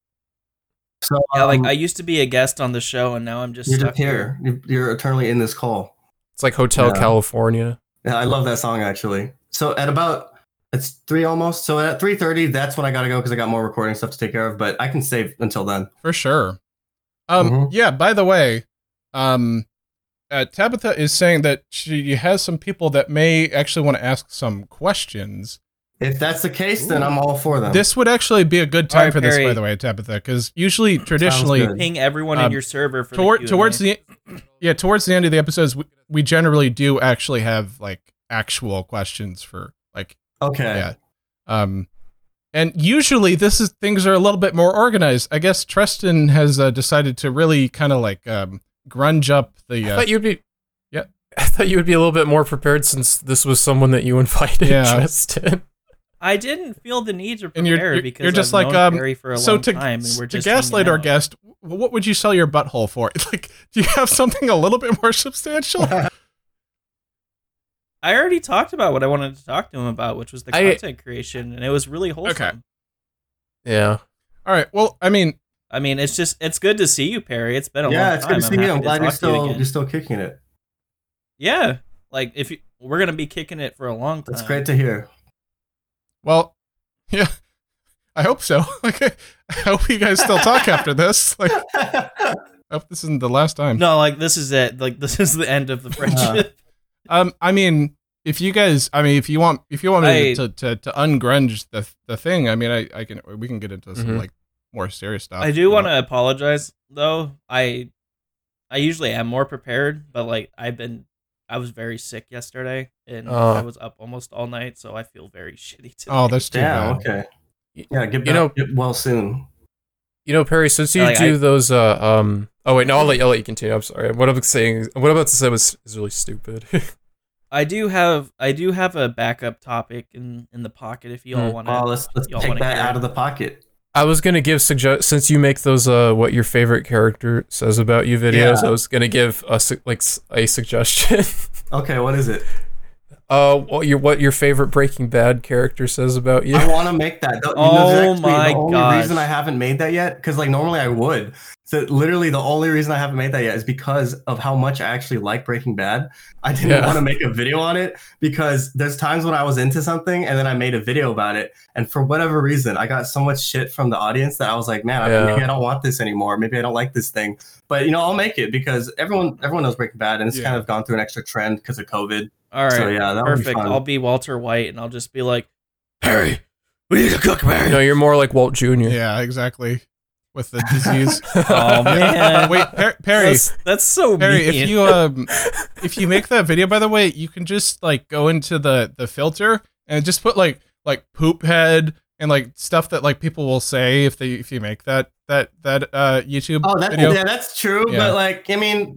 So I used to be a guest on the show, and now I'm just stuck here. You're eternally in this call. It's like Hotel California. Yeah, I love that song actually. So it's 3 almost. So at 3:30, that's when I gotta go because I got more recording stuff to take care of. But I can save until then for sure. Yeah. By the way, Tabitha is saying that she has some people that may actually want to ask some questions. If that's the case, then I'm all for them. This would actually be a good time for this, by the way, Tabitha, because usually, traditionally, ping everyone in your server for towards the end of the episodes, we generally do actually have like actual questions for like. Okay. Yeah. And usually things are a little bit more organized. I guess Tristan has decided to really kind of like grunge up the. I thought you'd be. Yeah. I thought you would be a little bit more prepared since this was someone that you invited, Tristan. I didn't feel the need to prepare because you're just I've like known Perry for a long time, and we're just to gaslight our guest. What would you sell your butthole for? Like, do you have something a little bit more substantial? I already talked about what I wanted to talk to him about, which was the content creation, and it was really wholesome. Okay. Yeah. All right. Well, I mean, it's good to see you, Perry. It's been a long time. Yeah, it's good to see you. I'm glad you're still kicking it. Yeah, like we're gonna be kicking it for a long time. That's great to hear. Well, yeah, I hope so. Like, I hope you guys still talk after this. Like, I hope this isn't the last time. No, like this is it. Like this is the end of the friendship. I mean, if you want me to ungrunge the thing, I mean, we can get into some like more serious stuff. I do want to apologize though. I usually am more prepared, but like I was very sick yesterday, and I was up almost all night, so I feel very shitty today. Oh, that's too bad. Okay. Yeah, get well soon. Perry, since you do those, oh wait, no, I'll let you continue. I'm sorry. What I'm about to say is really stupid. I do have a backup topic in the pocket if you all want to. Oh, let's take that out of the pocket. I was gonna give since you make those what your favorite character says about you videos. I was gonna give a suggestion. Okay, what is it? What your favorite Breaking Bad character says about you. I want to make that. The only reason I haven't made that yet, because like normally I would. So literally the only reason I haven't made that yet is because of how much I actually like Breaking Bad. I didn't want to make a video on it because there's times when I was into something and then I made a video about it, and for whatever reason I got so much shit from the audience that I was like, man, maybe I don't want this anymore. Maybe I don't like this thing. But I'll make it because everyone knows Breaking Bad, and it's kind of gone through an extra trend because of COVID. All right, so, that perfect. I'll be Walter White, and I'll just be like, Perry, we need to cook, Perry. No, you're more like Walt Jr. Yeah, exactly. With the disease. Oh man! Wait, Perry. That's so Perry, mean. if you make that video, by the way, you can just like go into the filter and just put like poop head and like stuff that like people will say if you make that YouTube video. Yeah, that's true. Yeah. But like, I mean,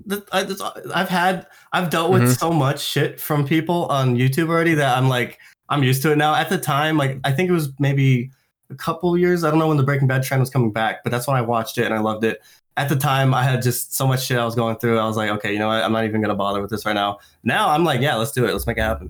I've dealt with so much shit from people on YouTube already that I'm used to it now. At the time, like I think it was maybe a couple years. I don't know when the Breaking Bad trend was coming back, but that's when I watched it and I loved it. At the time, I had just so much shit I was going through. I was like, okay, you know what? I'm not even gonna bother with this right now. Now I'm like, yeah, let's do it. Let's make it happen.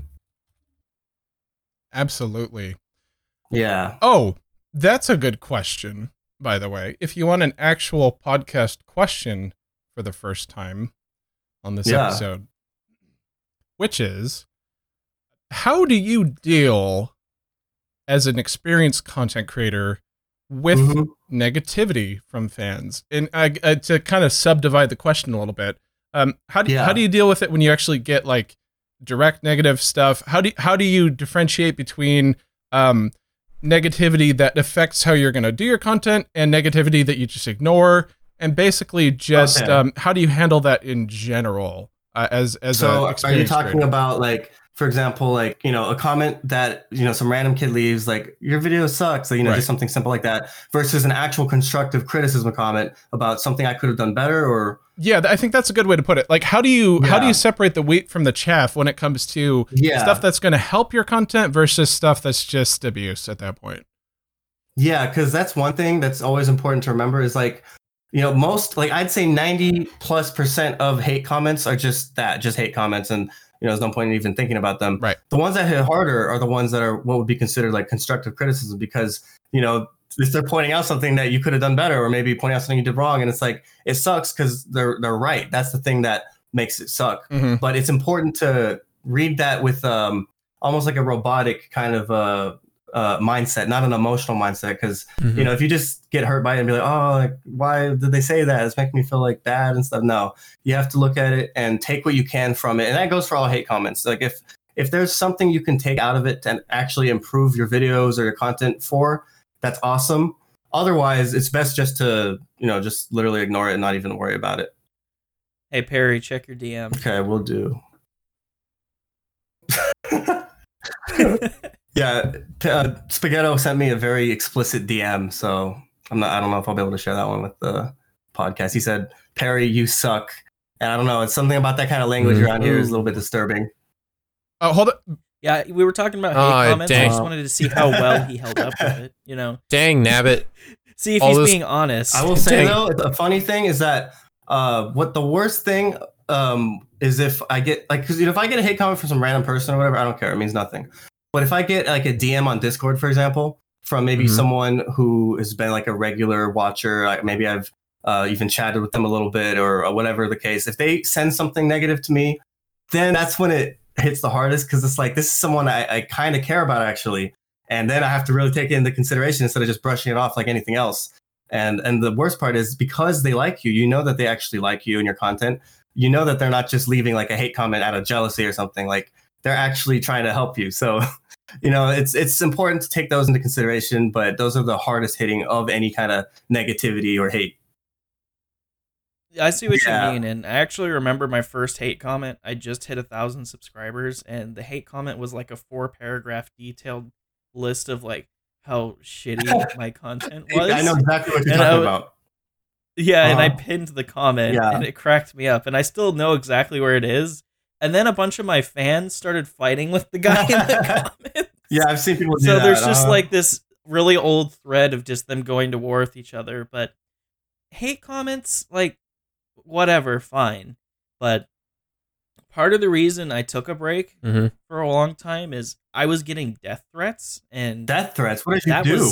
Absolutely. Yeah. Oh, that's a good question, by the way. If you want an actual podcast question for the first time on this episode, which is, how do you deal as an experienced content creator with negativity from fans? And to kind of subdivide the question a little bit, how do you deal with it when you actually get like direct negative stuff? How do you differentiate between negativity that affects how you're going to do your content and negativity that you just ignore? And basically just how do you handle that in general as so a are you talking creator? about like, for example, like, a comment that, some random kid leaves, like, your video sucks, like, just something simple like that, versus an actual constructive criticism comment about something I could have done better? Or I think that's a good way to put it. Like, how do you separate the wheat from the chaff when it comes to stuff that's going to help your content versus stuff that's just abuse at that point? Yeah, because that's one thing that's always important to remember is like, most, like, I'd say 90+% of hate comments are just hate comments, and there's no point in even thinking about them. Right. The ones that hit harder are the ones that are what would be considered like constructive criticism, because they're pointing out something that you could have done better, or maybe pointing out something you did wrong, and it's like it sucks because they're right. That's the thing that makes it suck. But it's important to read that with almost like a robotic kind of mindset, not an emotional mindset, because if you just get hurt by it and be like, oh, like, why did they say that, it's making me feel like bad and stuff. No, you have to look at it and take what you can from it, and that goes for all hate comments. Like if if there's something you can take out of it and actually improve your videos or your content for, that's awesome. Otherwise, it's best just to, just literally ignore it and not even worry about it. Hey, Perry, check your DM. Okay, we'll do. Yeah, Spaghetto sent me a very explicit DM, so I don't know if I'll be able to share that one with the podcast. He said, "Perry, you suck." And I don't know, it's something about that kind of language around here is a little bit disturbing. Oh, hold it. Yeah, we were talking about hate comments. Dang. I just wanted to see how well he held up with it, Dang, Nabbit. See if he's being honest. I will say, though, the funny thing is that what the worst thing is if I get, because if I get a hate comment from some random person or whatever, I don't care. It means nothing. But if I get like a DM on Discord, for example, from maybe someone who has been like a regular watcher, like maybe I've even chatted with them a little bit or whatever the case, if they send something negative to me, then that's when it hits the hardest, because it's like, this is someone I kind of care about, actually. And then I have to really take it into consideration instead of just brushing it off like anything else. And the worst part is, because they like you, you know that they actually like you and your content. You know that they're not just leaving like a hate comment out of jealousy or something. Like, they're actually trying to help you. So, it's important to take those into consideration, but those are the hardest hitting of any kind of negativity or hate. I see what you mean, and I actually remember my first hate comment. I just hit 1,000 subscribers, and the hate comment was like a 4-paragraph detailed list of like how shitty my content was. I know exactly what you're talking about. Yeah, and I pinned the comment, and it cracked me up, and I still know exactly where it is. And then a bunch of my fans started fighting with the guy in the comments. Yeah, I've seen people do that. So there's just like this really old thread of just them going to war with each other. But hate comments, like, whatever, fine. But part of the reason I took a break for a long time is I was getting death threats. And death threats? What did you do?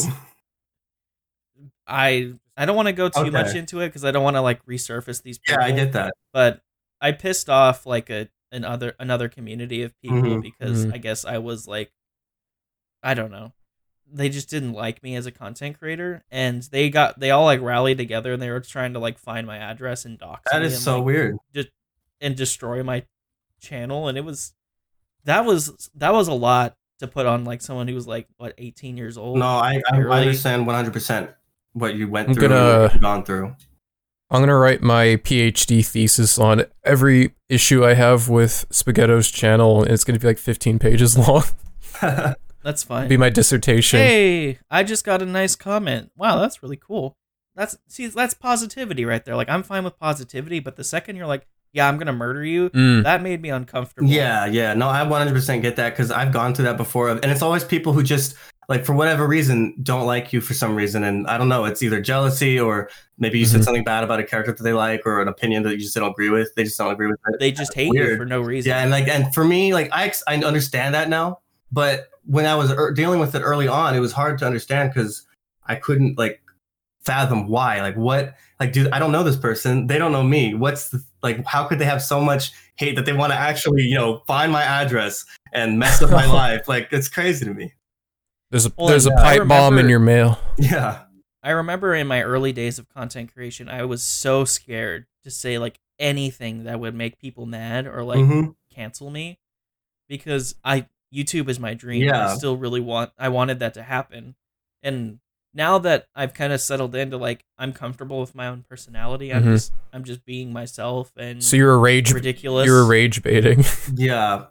I don't want to go too much into it because I don't want to like resurface these people. Yeah, I get that. But I pissed off like another community of people because I guess I was like, I don't know, they just didn't like me as a content creator, and they all like rallied together and they were trying to like find my address and dox me. That is so weird. And destroy my channel, and that was a lot to put on like someone who was like 18 years old. No, I understand 100% what you went through, what you've gone through. I'm going to write my PhD thesis on every issue I have with Spaghetto's channel, and it's going to be like 15 pages long. That's fine. It'll be my dissertation. Hey, I just got a nice comment. Wow, that's really cool. That's positivity right there. Like, I'm fine with positivity, but the second you're like, yeah, I'm going to murder you, that made me uncomfortable. Yeah. No, I 100% get that, because I've gone through that before. And it's always people who just, like, for whatever reason, don't like you for some reason. And I don't know, it's either jealousy or maybe you said something bad about a character that they like, or an opinion that you just don't agree with. They just don't agree with it. They just hate you for no reason. Yeah, and for me, like, I understand that now. But when I was dealing with it early on, it was hard to understand because I couldn't, like, fathom why. Like, what? Like, dude, I don't know this person. They don't know me. How could they have so much hate that they want to actually, find my address and mess up my life? Like, it's crazy to me. There's a pipe bomb in your mail. Yeah. I remember in my early days of content creation, I was so scared to say like anything that would make people mad or like cancel me, because YouTube is my dream. Yeah. I still really wanted that to happen. And now that I've kind of settled into like, I'm comfortable with my own personality. I'm just being myself. And so you're ridiculous. You're rage baiting. Yeah.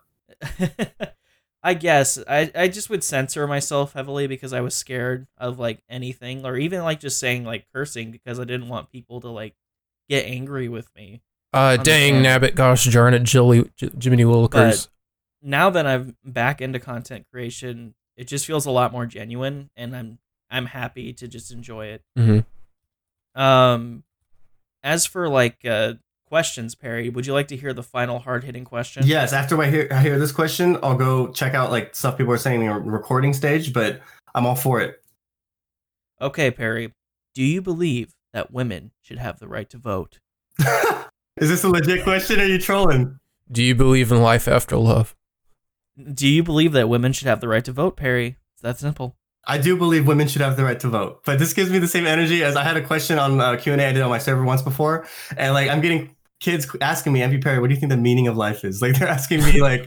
I guess I just would censor myself heavily because I was scared of like anything, or even like just saying like cursing, because I didn't want people to like get angry with me. Dang, nabbit, gosh darn it, Jiminy Willikers. Now that I'm back into content creation, it just feels a lot more genuine, and I'm happy to just enjoy it. As for like questions, Perry, would you like to hear the final hard-hitting question? Yes, after I hear this question, I'll go check out like stuff people are saying in the recording stage, but I'm all for it. Okay, Perry, do you believe that women should have the right to vote? Is this a legit question, or are you trolling? Do you believe in life after love? Do you believe that women should have the right to vote, Perry? It's that simple. I do believe women should have the right to vote, but this gives me the same energy as I had a question on Q&A I did on my server once before, and like I'm getting kids asking me, MP Perry, what do you think the meaning of life is? Like, they're asking me like,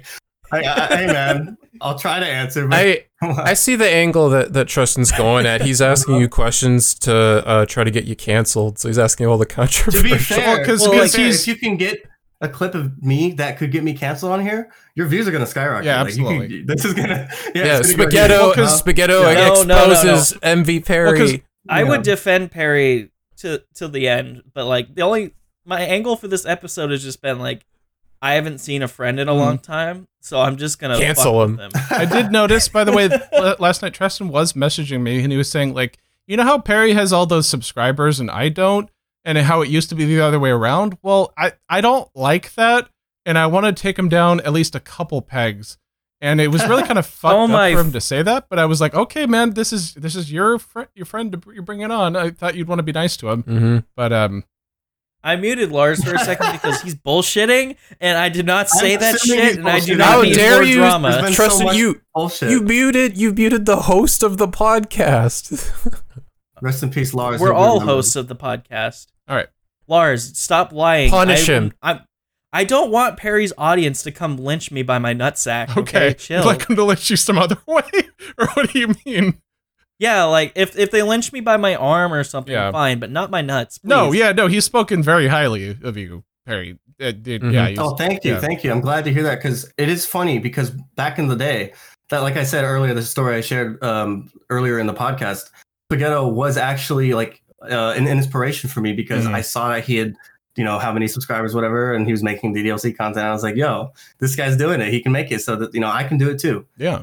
Hey man, I'll try to answer. But I see the angle that Tristan's going at. He's asking you questions to try to get you canceled. So he's asking all the controversial. To be fair, if you can get a clip of me that could get me canceled on here, your views are gonna skyrocket. Yeah, absolutely. This is gonna. Spaghetto exposes MV Perry. I would defend Perry to the end, but like my angle for this episode has just been like, I haven't seen a friend in a long time, so I'm just gonna cancel him. I did notice, by the way, last night Tristan was messaging me and he was saying like, you know how Perry has all those subscribers and I don't, and how it used to be the other way around? Well, I don't like that, and I want to take him down at least a couple pegs. And it was really kind of fucked up for him to say that, but I was like, okay, man, this is your friend you're bringing on. I thought you'd want to be nice to him, but I muted Lars for a second because he's bullshitting, and I did not say that shit, and I do not need more drama. Tristan, you muted the host of the podcast. Rest in peace, Lars. We're all hosts of the podcast. All right, Lars, stop lying. Punish him. I don't want Perry's audience to come lynch me by my nutsack. Okay, chill. You'd like him to lynch you some other way, or what do you mean? Yeah, like if they lynch me by my arm or something, fine, but not my nuts. Please. No, he's spoken very highly of you, Perry. Oh, thank you. I'm glad to hear that because it is funny because back in the day, that like I said earlier, the story I shared earlier in the podcast, Spaghetto was actually like an inspiration for me because I saw that he had, how many subscribers, whatever, and he was making the DLC content. I was like, yo, this guy's doing it. He can make it so that I can do it too. Yeah.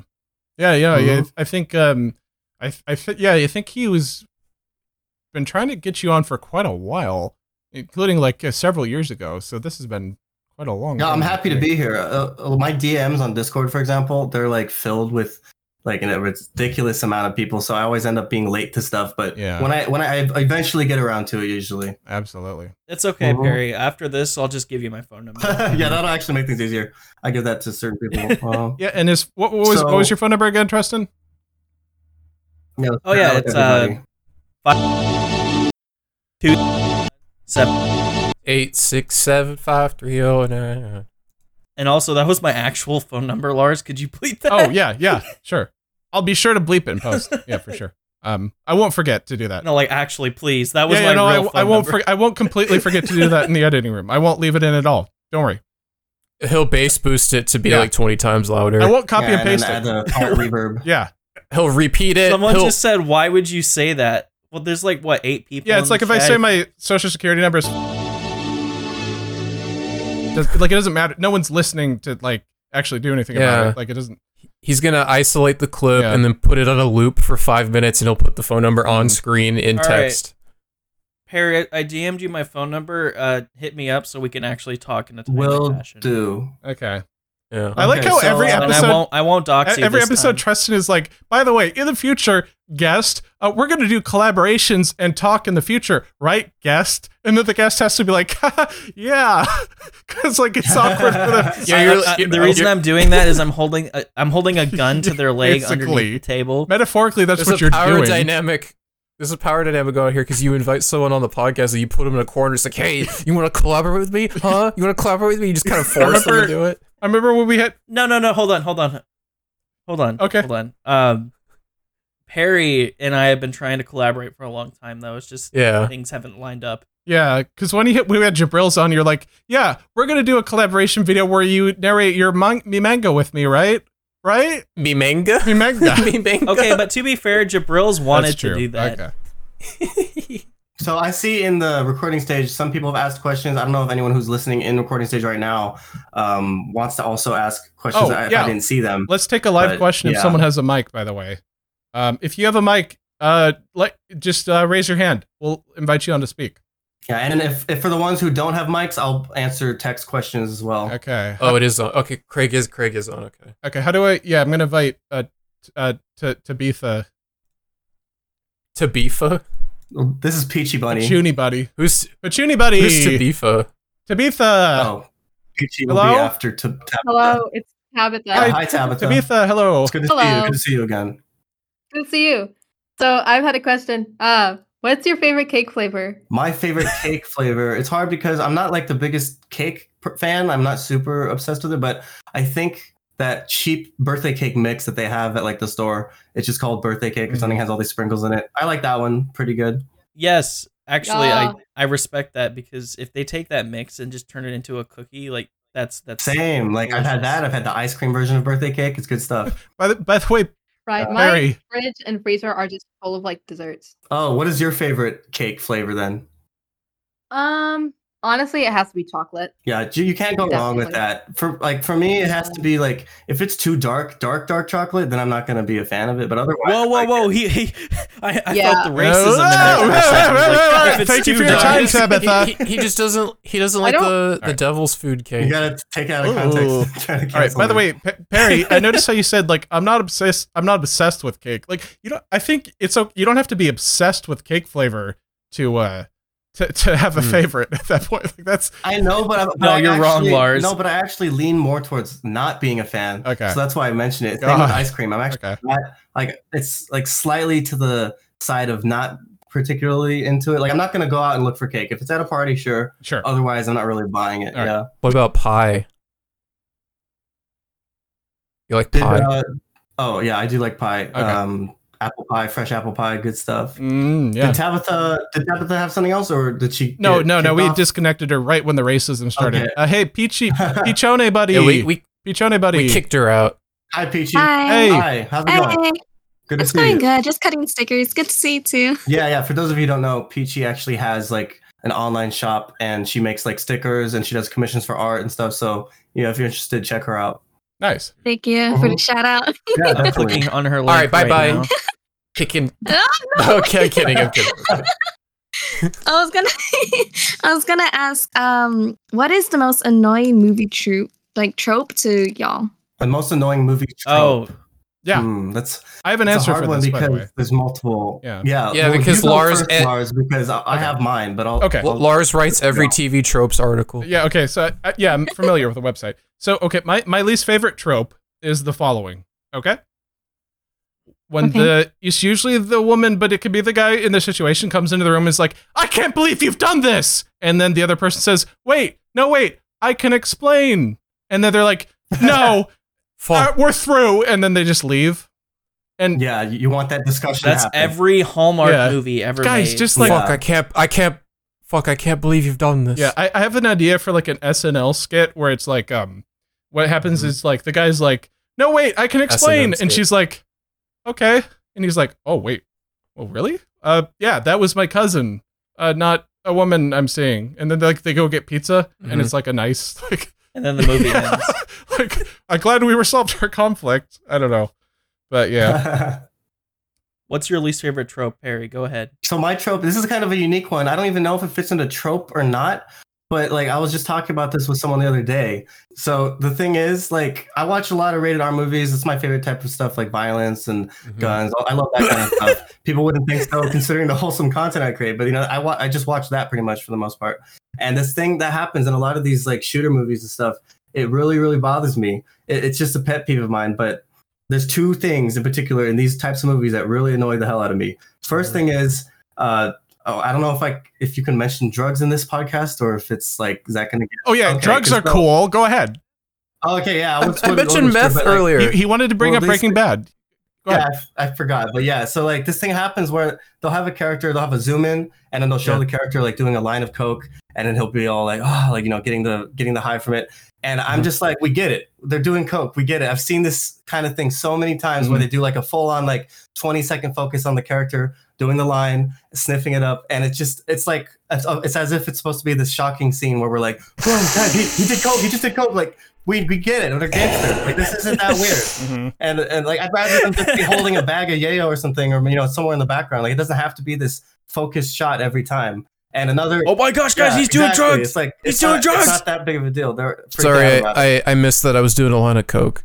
I think. I think he was been trying to get you on for quite a while, including like several years ago. So this has been quite a long time. I'm happy to be here. My DMs on Discord, for example, they're like filled with like a ridiculous amount of people. So I always end up being late to stuff. But when I eventually get around to it, usually. Absolutely. It's okay, Perry. After this, I'll just give you my phone number. Yeah, that'll actually make things easier. I give that to certain people. Yeah, and what was your phone number again, Tristan? Yeah, it's 527-867-5309. And also, that was my actual phone number, Lars. Could you bleep that? Oh, yeah, sure. I'll be sure to bleep it in post. Yeah, for sure. I won't forget to do that. No, like, actually, please. That was my real phone number. I won't completely forget to do that in the editing room. I won't leave it in at all. Don't worry. He'll bass boost it to be like 20 times louder. I won't copy and paste it. Reverb. Yeah. He'll repeat it. Someone just said, why would you say that? Well, there's like, 8 people? Yeah, it's like if I say my social security number is... Like, it doesn't matter. No one's listening to, like, actually do anything about it. Like, it doesn't... He's going to isolate the clip and then put it on a loop for 5 minutes, and he'll put the phone number on screen in text. Right. Perry, I DM'd you my phone number. Hit me up so we can actually talk in a timely fashion. Will do. Okay. Yeah. I like how every episode... I won't dox you every this episode, time. Tristan is like, by the way, in the future, guest, we're going to do collaborations and talk in the future, right, guest? And then the guest has to be like, yeah, because like it's awkward for them. The reason I'm doing that is I'm holding a gun to their leg underneath the table. Metaphorically, that's what you're doing. There's a power dynamic going here because you invite someone on the podcast and you put them in a corner. It's like, hey, you want to collaborate with me? Huh? You want to collaborate with me? You just kind of force them to do it. I remember when we had... No, hold on. Okay. Hold on. Perry and I have been trying to collaborate for a long time, though. It's just things haven't lined up. Yeah, because when we had Jabril's on, you're like, yeah, we're going to do a collaboration video where you narrate your me manga with me, right? Right? Me manga? Me manga. Me manga. Okay, but to be fair, Jabril's wanted to do that. Okay. So I see in the recording stage, some people have asked questions. I don't know if anyone who's listening in recording stage right now wants to also ask questions. I didn't see them. Let's take a live question if someone has a mic, by the way. If you have a mic, just raise your hand. We'll invite you on to speak. Yeah, and if for the ones who don't have mics, I'll answer text questions as well. Okay. Oh, it is on. Okay, Craig is on. Okay. Okay, how do I... Yeah, I'm going to invite Tabitha. Tabitha? This is Peachy Bunny. Pachuni Buddy. Who's Tabitha? Oh, Peachy will be after Tabitha. Hello, it's Tabitha. Hi, Tabitha. Tabitha, hello. It's good to see you. Good to see you again. Good to see you. So I've had a question. What's your favorite cake flavor? My favorite cake flavor. It's hard because I'm not like the biggest cake fan. I'm not super obsessed with it, but I think that cheap birthday cake mix that they have at like the store. It's just called birthday cake or something. Has all these sprinkles in it. I like that one pretty good. Yes, actually, I respect that, because if they take that mix and just turn it into a cookie, like that's same. Like I've had that. I've had the ice cream version of birthday cake. It's good stuff. By the way, right, my fridge and freezer are just full of like desserts. Oh, what is your favorite cake flavor then? Honestly, it has to be chocolate. Yeah, you can't go wrong with that. For me, it has to be like, if it's too dark chocolate, then I'm not going to be a fan of it. But otherwise, whoa! I felt the racism in there. Thank you for your time, Tabitha. He just doesn't. He doesn't like the devil's food cake. You gotta take it out of context. All right. By the way, Perry, I noticed how you said like I'm not obsessed with cake. Like I think it's okay. You don't have to be obsessed with cake flavor to have a favorite at that point. Like that's I know, but you're wrong, Lars. No, but I actually lean more towards not being a fan. Okay, so that's why I mentioned it. Same with ice cream. I'm actually not, like, it's like slightly to the side of not particularly into it. Like I'm not gonna go out and look for cake. If it's at a party, sure. Otherwise, I'm not really buying it. Yeah. What about pie? You like pie? Oh yeah, I do like pie. Okay. Apple pie, fresh apple pie, good stuff. Yeah. Did Tabitha have something else, or did she? No. We disconnected her right when the racism started. Okay. Hey, Peachone buddy. Yeah, Peachone buddy. We kicked her out. Hi, Peachy. Hey. How's it going? Good to see you. It's going good. Just cutting stickers. Good to see you too. Yeah. For those of you who don't know, Peachy actually has like an online shop, and she makes like stickers, and she does commissions for art and stuff. So if you're interested, check her out. Nice. Thank you for the shout out. Yeah, I'm clicking on her link. All right, bye. Kicking. Okay, kidding. I'm kidding. I was gonna ask, what is the most annoying movie trope to y'all? The most annoying movie Oh, trope. yeah. I have an answer for this, because by the way. There's multiple. Yeah. Because Lars, because I have mine, but Lars writes every TV tropes article. Yeah. Okay. So I'm familiar with the website. So my least favorite trope is the following. Okay. It's usually the woman, but it could be the guy in the situation, comes into the room and is like, I can't believe you've done this. And then the other person says, wait, I can explain. And then they're like, no, we're through. And then they just leave. And yeah, you want that discussion. That's every Hallmark movie ever guys, made. Just like, I can't believe you've done this. Yeah, I have an idea for like an SNL skit where it's like, what happens is like the guy's like, no, wait, I can explain. And she's like, okay. And he's like, oh, wait. Oh, really? Yeah, that was my cousin, not a woman I'm seeing. And then they go get pizza, and it's like a nice, like... And then the movie ends. Like, I'm glad we resolved our conflict. I don't know. But yeah. What's your least favorite trope, Perry? Go ahead. So my trope, this is kind of a unique one. I don't even know if it fits into trope or not. But like I was just talking about this with someone the other day. So the thing is, like, I watch a lot of rated R movies. It's my favorite type of stuff, like violence and guns. I love that kind of stuff. People wouldn't think so, considering the wholesome content I create. But I just watch that pretty much for the most part. And this thing that happens in a lot of these like shooter movies and stuff, it really, really bothers me. It's just a pet peeve of mine. But there's two things in particular in these types of movies that really annoy the hell out of me. First thing is, I don't know if you can mention drugs in this podcast, or if it's like, is that going to get... Oh yeah, drugs are cool. Go ahead. Okay, yeah. I mentioned meth earlier. He wanted to bring up Breaking Bad. Yeah, I forgot. But yeah, so like this thing happens where they'll have a character, they'll have a zoom in, and then they'll show the character like doing a line of coke, and then he'll be all like, getting the high from it. And I'm just like, we get it. They're doing coke. We get it. I've seen this kind of thing so many times where they do like a full on like 20-second focus on the character doing the line, sniffing it up, and it's like it's as if it's supposed to be this shocking scene where we're like, oh God, he did coke. He just did coke. Like we get it. They're gangster. Like this isn't that weird. And like I'd rather them just be holding a bag of yayo or something, or somewhere in the background. Like it doesn't have to be this focused shot every time. And another, oh my gosh, guys, he's doing drugs. It's like he's doing drugs. It's not that big of a deal. Sorry, I missed that. I was doing a line of coke.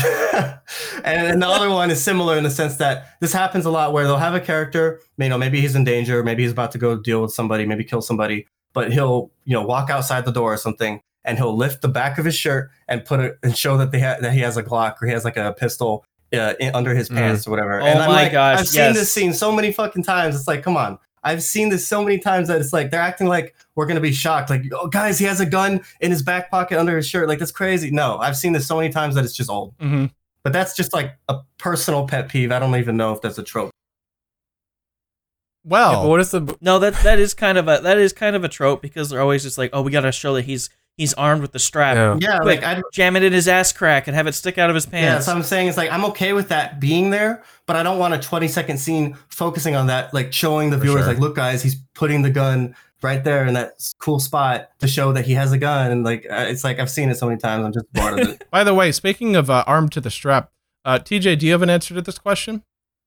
And the other one is similar in the sense that this happens a lot where they'll have a character, maybe he's in danger, maybe he's about to go deal with somebody, maybe kill somebody, but he'll walk outside the door or something, and he'll lift the back of his shirt and put it and show that that he has a Glock, or he has like a pistol under his pants or whatever. Oh and I'm my gosh! I've seen this scene so many fucking times. It's like, come on. I've seen this so many times that it's like they're acting like we're gonna be shocked. Like, oh, guys, he has a gun in his back pocket under his shirt. Like, that's crazy. No, I've seen this so many times that it's just old. Mm-hmm. But that's just like a personal pet peeve. I don't even know if that's a trope. Well, yeah, what is the no that is kind of a trope because they're always just like, oh, we gotta show that he's armed with the strap. Yeah, Quick, like I'd jam it in his ass crack and have it stick out of his pants. Yeah, so I'm saying it's like I'm okay with that being there, but I don't want a 20-second scene focusing on that, like showing the viewers like, look, guys, he's putting the gun right there in that cool spot to show that he has a gun. And like it's like I've seen it so many times, I'm just bored of it. By the way, speaking of armed to the strap, TJ, do you have an answer to this question?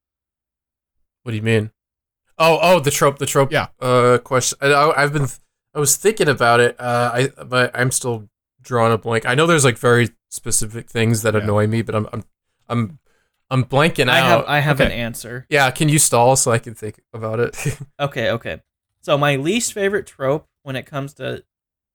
What do you mean? Oh, the trope. Yeah. Question. I was thinking about it. But I'm still drawing a blank. I know there's like very specific things that annoy me, but I'm blanking out. I have an answer. Yeah, can you stall so I can think about it? Okay. So my least favorite trope when it comes to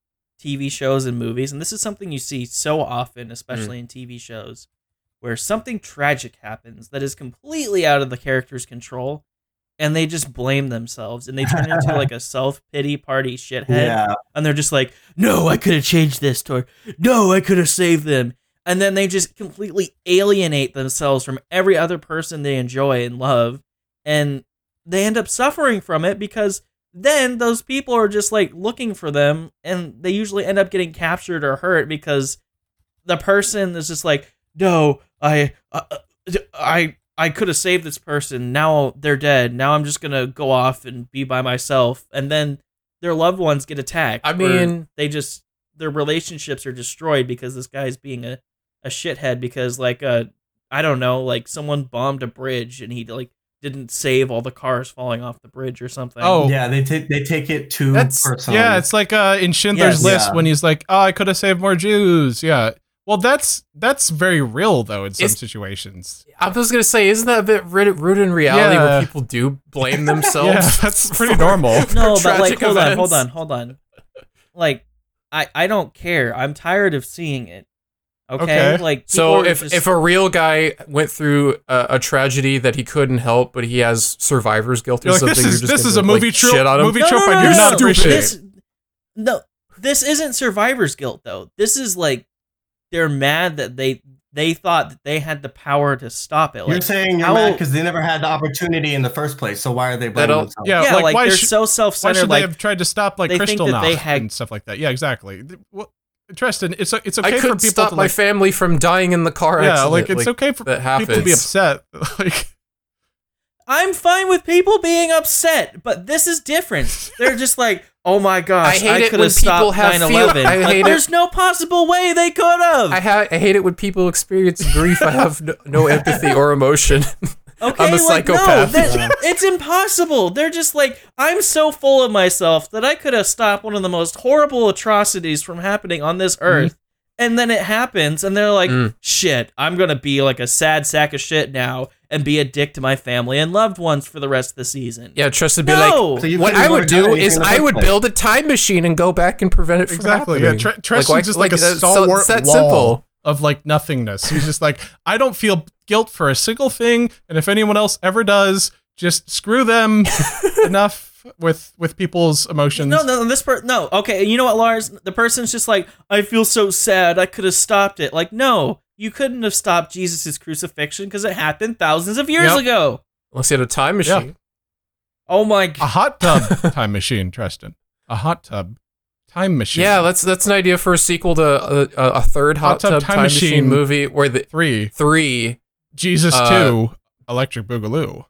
TV shows and movies, and this is something you see so often, especially in TV shows, where something tragic happens that is completely out of the character's control, and they just blame themselves, and they turn into like a self-pity party shithead. Yeah. And they're just like, no, I could have changed this, or no, I could have saved them. And then they just completely alienate themselves from every other person they enjoy and love. And they end up suffering from it because then those people are just like looking for them, and they usually end up getting captured or hurt because the person is just like, no, I could have saved this person. Now they're dead. Now I'm just going to go off and be by myself. And then their loved ones get attacked. I mean, their relationships are destroyed because this guy's being a shithead because like, I don't know, like someone bombed a bridge and he like didn't save all the cars falling off the bridge or something. Oh, yeah. They take it too personal. Yeah. It's like in Schindler's List when he's like, oh, I could have saved more Jews. Yeah. Well, that's very real though in some situations. I was gonna say, isn't that a bit rooted in reality where people do blame themselves? Yeah, that's pretty normal. No, but like, hold on. Like, I don't care. I'm tired of seeing it. Okay. Like, so if a real guy went through a tragedy that he couldn't help, but he has survivor's guilt or something, this is a movie trope. Shit on him? Movie trope I do not appreciate. This isn't survivor's guilt though. This is like, they're mad that they thought that they had the power to stop it. Like, you're saying you're mad because they never had the opportunity in the first place. So why are they blaming themselves? Yeah, like why they're so self-centered. Why should like, they have tried to stop like Kristallnacht and stuff like that? Yeah, exactly. Well, Tristan, it's okay for people to stop my family from dying in the car accident. Yeah, like it's okay for people to be upset. Like, I'm fine with people being upset, but this is different. They're just like, oh my gosh, I could have stopped 9/11. Like, there's no possible way they could have. I hate it when people experience grief. I have no empathy or emotion. Okay, I'm a psychopath. No, it's impossible. They're just like, I'm so full of myself that I could have stopped one of the most horrible atrocities from happening on this earth. Mm. And then it happens, and they're like, shit, I'm going to be like a sad sack of shit now and be a dick to my family and loved ones for the rest of the season. Yeah, Tristan would be like, so what I would do is I would build a time machine and go back and prevent it from happening. Yeah, Tristan's just like a stalwart wall of like nothingness. He's just like, I don't feel guilt for a single thing, and if anyone else ever does, just screw them enough. With people's emotions. No. Okay, you know what, Lars? The person's just like, I feel so sad. I could have stopped it. Like, no, you couldn't have stopped Jesus' crucifixion because it happened thousands of years ago. Unless he had a time machine. Yeah. Oh my God. A hot tub time machine, Tristan. A hot tub time machine. Yeah, that's an idea for a sequel to a third hot tub time machine movie where the three Jesus 2 Electric Boogaloo.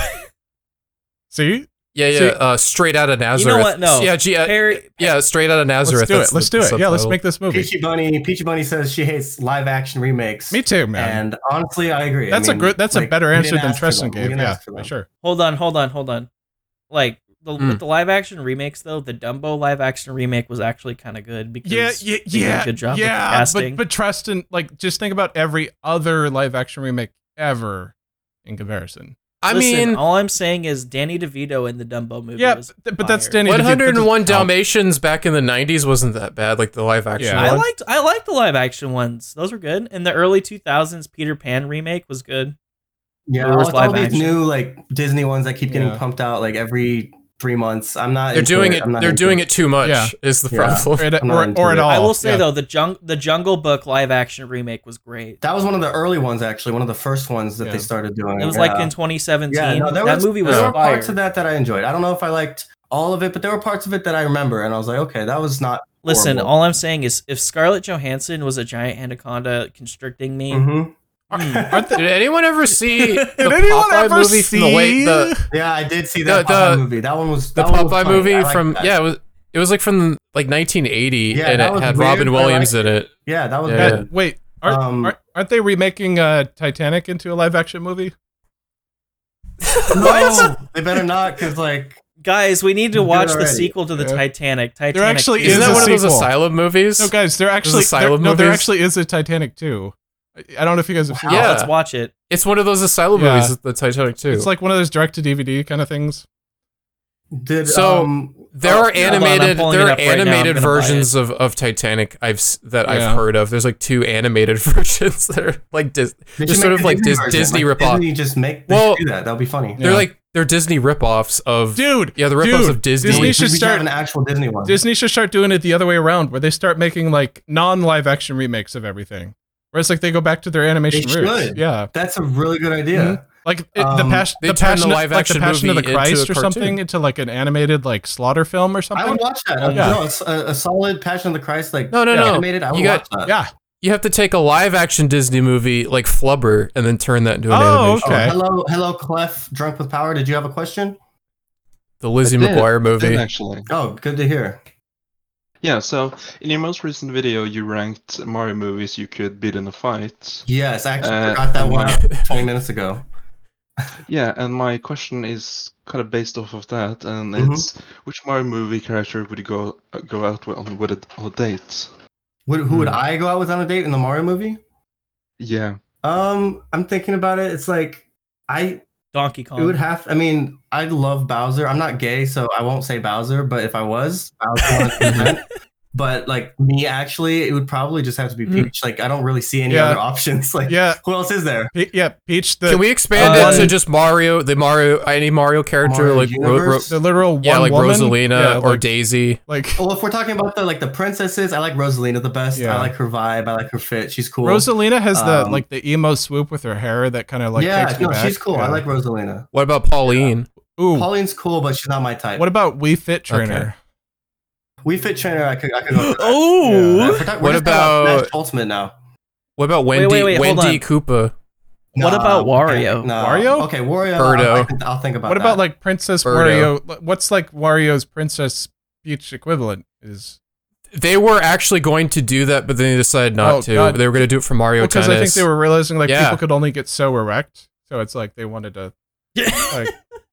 See? Yeah. Straight out of Nazareth. You know what? No. Yeah, Straight out of Nazareth. Let's do it. Yeah, let's make this movie. Peachy Bunny says she hates live action remakes. Me too, man. And honestly, I agree. That's a better answer than Tristan gave. Yeah, for sure. Hold on. Like with the live action remakes though, the Dumbo live action remake was actually kind of good because they did a good job with the casting. But Tristan, like, just think about every other live action remake ever in comparison. Listen, all I'm saying is Danny DeVito in the Dumbo movie. Yeah, was but that's Danny. 101 Dalmatians back in the 90s wasn't that bad, like the live action. Yeah. I liked the live action ones. Those were good. In the early 2000s, Peter Pan remake was good. Yeah, all these new like Disney ones that keep getting pumped out like every 3 months. I'm not. They're doing it. They're doing it too much. Is the problem? Or at all. I will say though, the Jungle Book live action remake was great. That was one of the early ones, actually. One of the first ones that they started doing. It was like in 2017. Yeah, no, that movie was. There were fire. parts of that I enjoyed. I don't know if I liked all of it, but there were parts of it that I remember, and I was like, okay, that was not. Listen, horrible. all I'm saying is, if Scarlett Johansson was a giant anaconda constricting me. Did anyone ever see the Popeye movie from the late? Yeah, I did see that Popeye movie. That one was the Popeye movie from it was like from like 1980, and it had Robin Williams in it. Yeah, that was good. Wait, aren't they remaking Titanic into a live action movie? No, they better not, because like. Guys, we need to watch the sequel to the Titanic. There actually isn't that one of those Asylum movies? No, guys, there actually is a Titanic too. I don't know if you guys have seen it. Yeah, let's watch it. It's one of those Asylum movies, the Titanic too. It's like one of those direct-to-DVD kind of things. There are animated versions of Titanic I've heard of. There's like 2 animated versions that are like sort of like Disney ripoff. Disney just make do that. That'll be funny. They're Disney ripoffs of the ripoffs of Disney. Disney should start an actual Disney one. Disney should start doing it the other way around, where they start making like non-live action remakes of everything. Where it's like they go back to their animation roots. Yeah, that's a really good idea. Mm-hmm. Like the Passion of the Christ or something into like an animated like slaughter film or something. I would watch that. A solid Passion of the Christ animated. I would watch that. Yeah. You have to take a live action Disney movie like Flubber and then turn that into an animation. Okay. Hello, Clef, Drunk with Power. Did you have a question? The Lizzie McGuire movie. Actually. Oh, good to hear. Yeah, so in your most recent video, you ranked Mario movies you could beat in a fight. Yes, I actually got that one up 20 minutes ago. Yeah, and my question is kind of based off of that, and it's which Mario movie character would you go out with on a date? Who would I go out with on a date in the Mario movie? Yeah. I'm thinking about it. It's like Donkey Kong. It would have. I mean, I love Bowser. I'm not gay, so I won't say Bowser. But if I was, Bowser. But like me, actually, it would probably just have to be Peach. Like I don't really see any other options. Like who else is there? Peach. Can we expand it to just Mario? Any Mario character, Mario like the literal like woman? Rosalina or Daisy. Like, well, if we're talking about the princesses, I like Rosalina the best. I like her vibe. I like her fit. She's cool. Rosalina has the emo swoop with her hair that kind of like takes me back. She's cool. I like Rosalina. What about Pauline? Ooh, Pauline's cool, but she's not my type. What about Wii Fit Trainer? Okay. Wii Fit Trainer, I could go. Oh, what about Ultimate now? What about Wendy Koopa? No, what about Wario? No. Wario? Okay, Wario. Birdo. I'll think about. What that. about like Princess Birdo. Wario? What's like Wario's Princess Peach equivalent is? They were actually going to do that, but then they decided not to. God. They were going to do it for Mario Tennis. Because I think they were realizing like people could only get so erect, so it's like they wanted to. Like,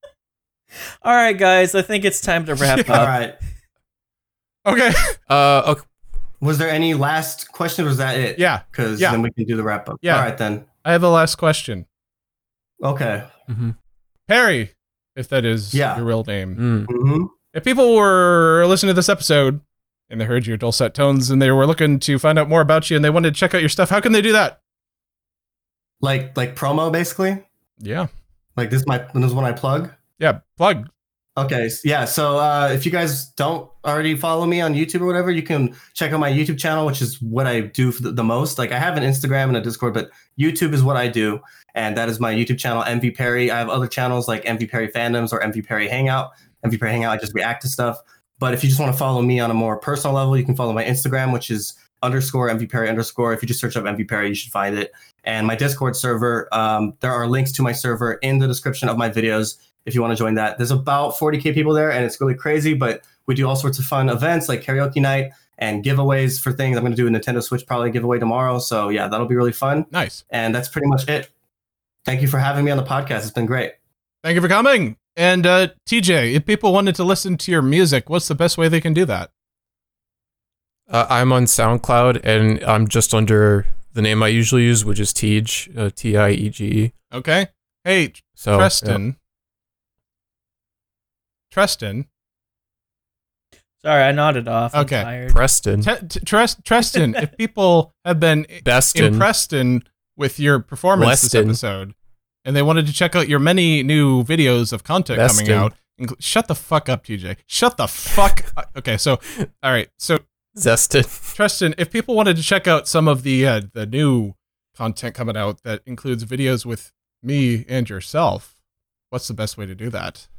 all right, guys. I think it's time to wrap up. All right. Okay. Okay. Was there any last question, or was that it? Yeah. Because then we can do the wrap up. Yeah. All right, then. I have a last question. Okay. Mm-hmm. Perry, if that is your real name. Mm-hmm. If people were listening to this episode and they heard your dulcet tones and they were looking to find out more about you and they wanted to check out your stuff, how can they do that? Like promo, basically? Yeah. Like this is one I plug? Yeah, plug. Okay, yeah. So if you guys don't already follow me on YouTube or whatever, you can check out my YouTube channel, which is what I do for the most. Like I have an Instagram and a Discord, but YouTube is what I do, and that is my YouTube channel, MV Perry. I have other channels like MV Perry Fandoms or MV Perry Hangout. MV Perry Hangout, I just react to stuff. But if you just want to follow me on a more personal level, you can follow my Instagram, which is _MV Perry _. If you just search up MV Perry, you should find it. And my Discord server, there are links to my server in the description of my videos. If you want to join that, there's about 40K people there, and it's really crazy. But we do all sorts of fun events like karaoke night and giveaways for things. I'm going to do a Nintendo Switch probably giveaway tomorrow. So yeah, that'll be really fun. Nice. And that's pretty much it. Thank you for having me on the podcast. It's been great. Thank you for coming. And TJ, if people wanted to listen to your music, what's the best way they can do that? I'm on SoundCloud, and I'm just under the name I usually use, which is Tiege, Tiege. Okay. Hey, so, Treston. Yeah. Treston. Sorry, I nodded off. Okay. I'm tired. Preston. Treston, if people have been impressed with your performance this episode, and they wanted to check out your many new videos of content coming out, Shut the fuck up, TJ. Shut the fuck up. Okay, so, all right. So, Zested. Tristan, if people wanted to check out some of the new content coming out that includes videos with me and yourself, what's the best way to do that?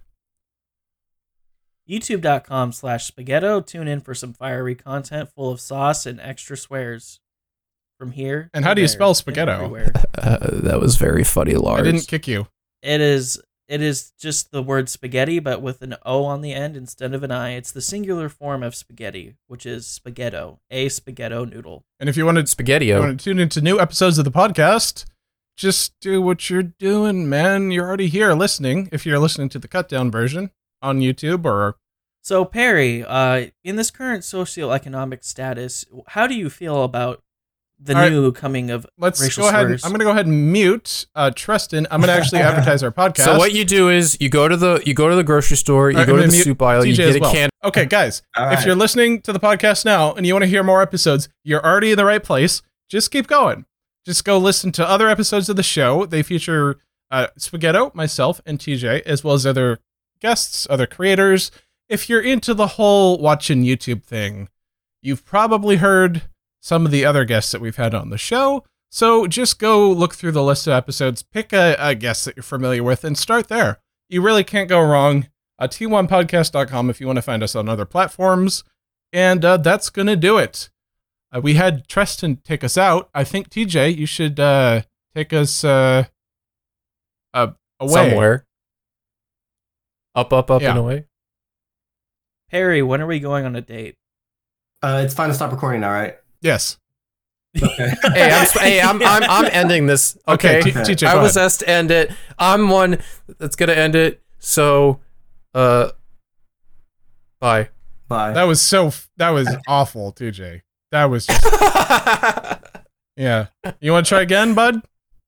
YouTube.com/Spaghetto. Tune in for some fiery content full of sauce and extra swears. From here. And how do you spell Spaghetto? That was very funny, Lars. I didn't kick you. It is just the word spaghetti, but with an O on the end instead of an I. It's the singular form of spaghetti, which is spaghetto, a spaghetto noodle. And if you wanted to tune into new episodes of the podcast, just do what you're doing, man. You're already here listening. If you're listening to the cut down version on YouTube or. So Perry, in this current socioeconomic status, how do you feel about the new coming of racial slurs? I'm going to go ahead and mute Tristan. I'm going to actually advertise our podcast. So what you do is you go to the grocery store, you go to the soup aisle, you get a can. Okay, guys, if you're listening to the podcast now and you want to hear more episodes, you're already in the right place. Just keep going. Just go listen to other episodes of the show. They feature Spaghetto, myself, and TJ, as well as other guests, other creators. If you're into the whole watching YouTube thing, you've probably heard some of the other guests that we've had on the show. So just go look through the list of episodes, pick a guest that you're familiar with, and start there. You really can't go wrong. T1podcast.com if you want to find us on other platforms. And that's going to do it. We had Tristan take us out. I think, TJ, you should take us away. Somewhere. Up, and away. Perry, when are we going on a date? It's fine to stop recording now, right? Yes. Okay. I'm ending this. Okay. TJ, I was asked to end it. I'm one that's gonna end it. So, bye. Bye. That was awful, TJ. That was just. Yeah. You want to try again, bud?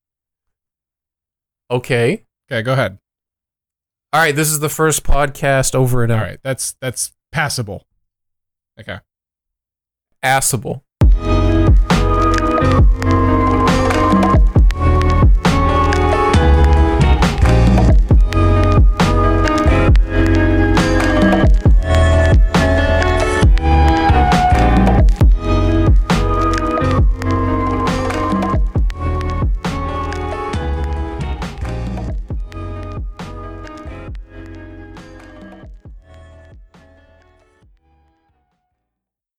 Okay. Okay, go ahead. All right. This is the first podcast over and out. All right. That's passable. Okay. Assable.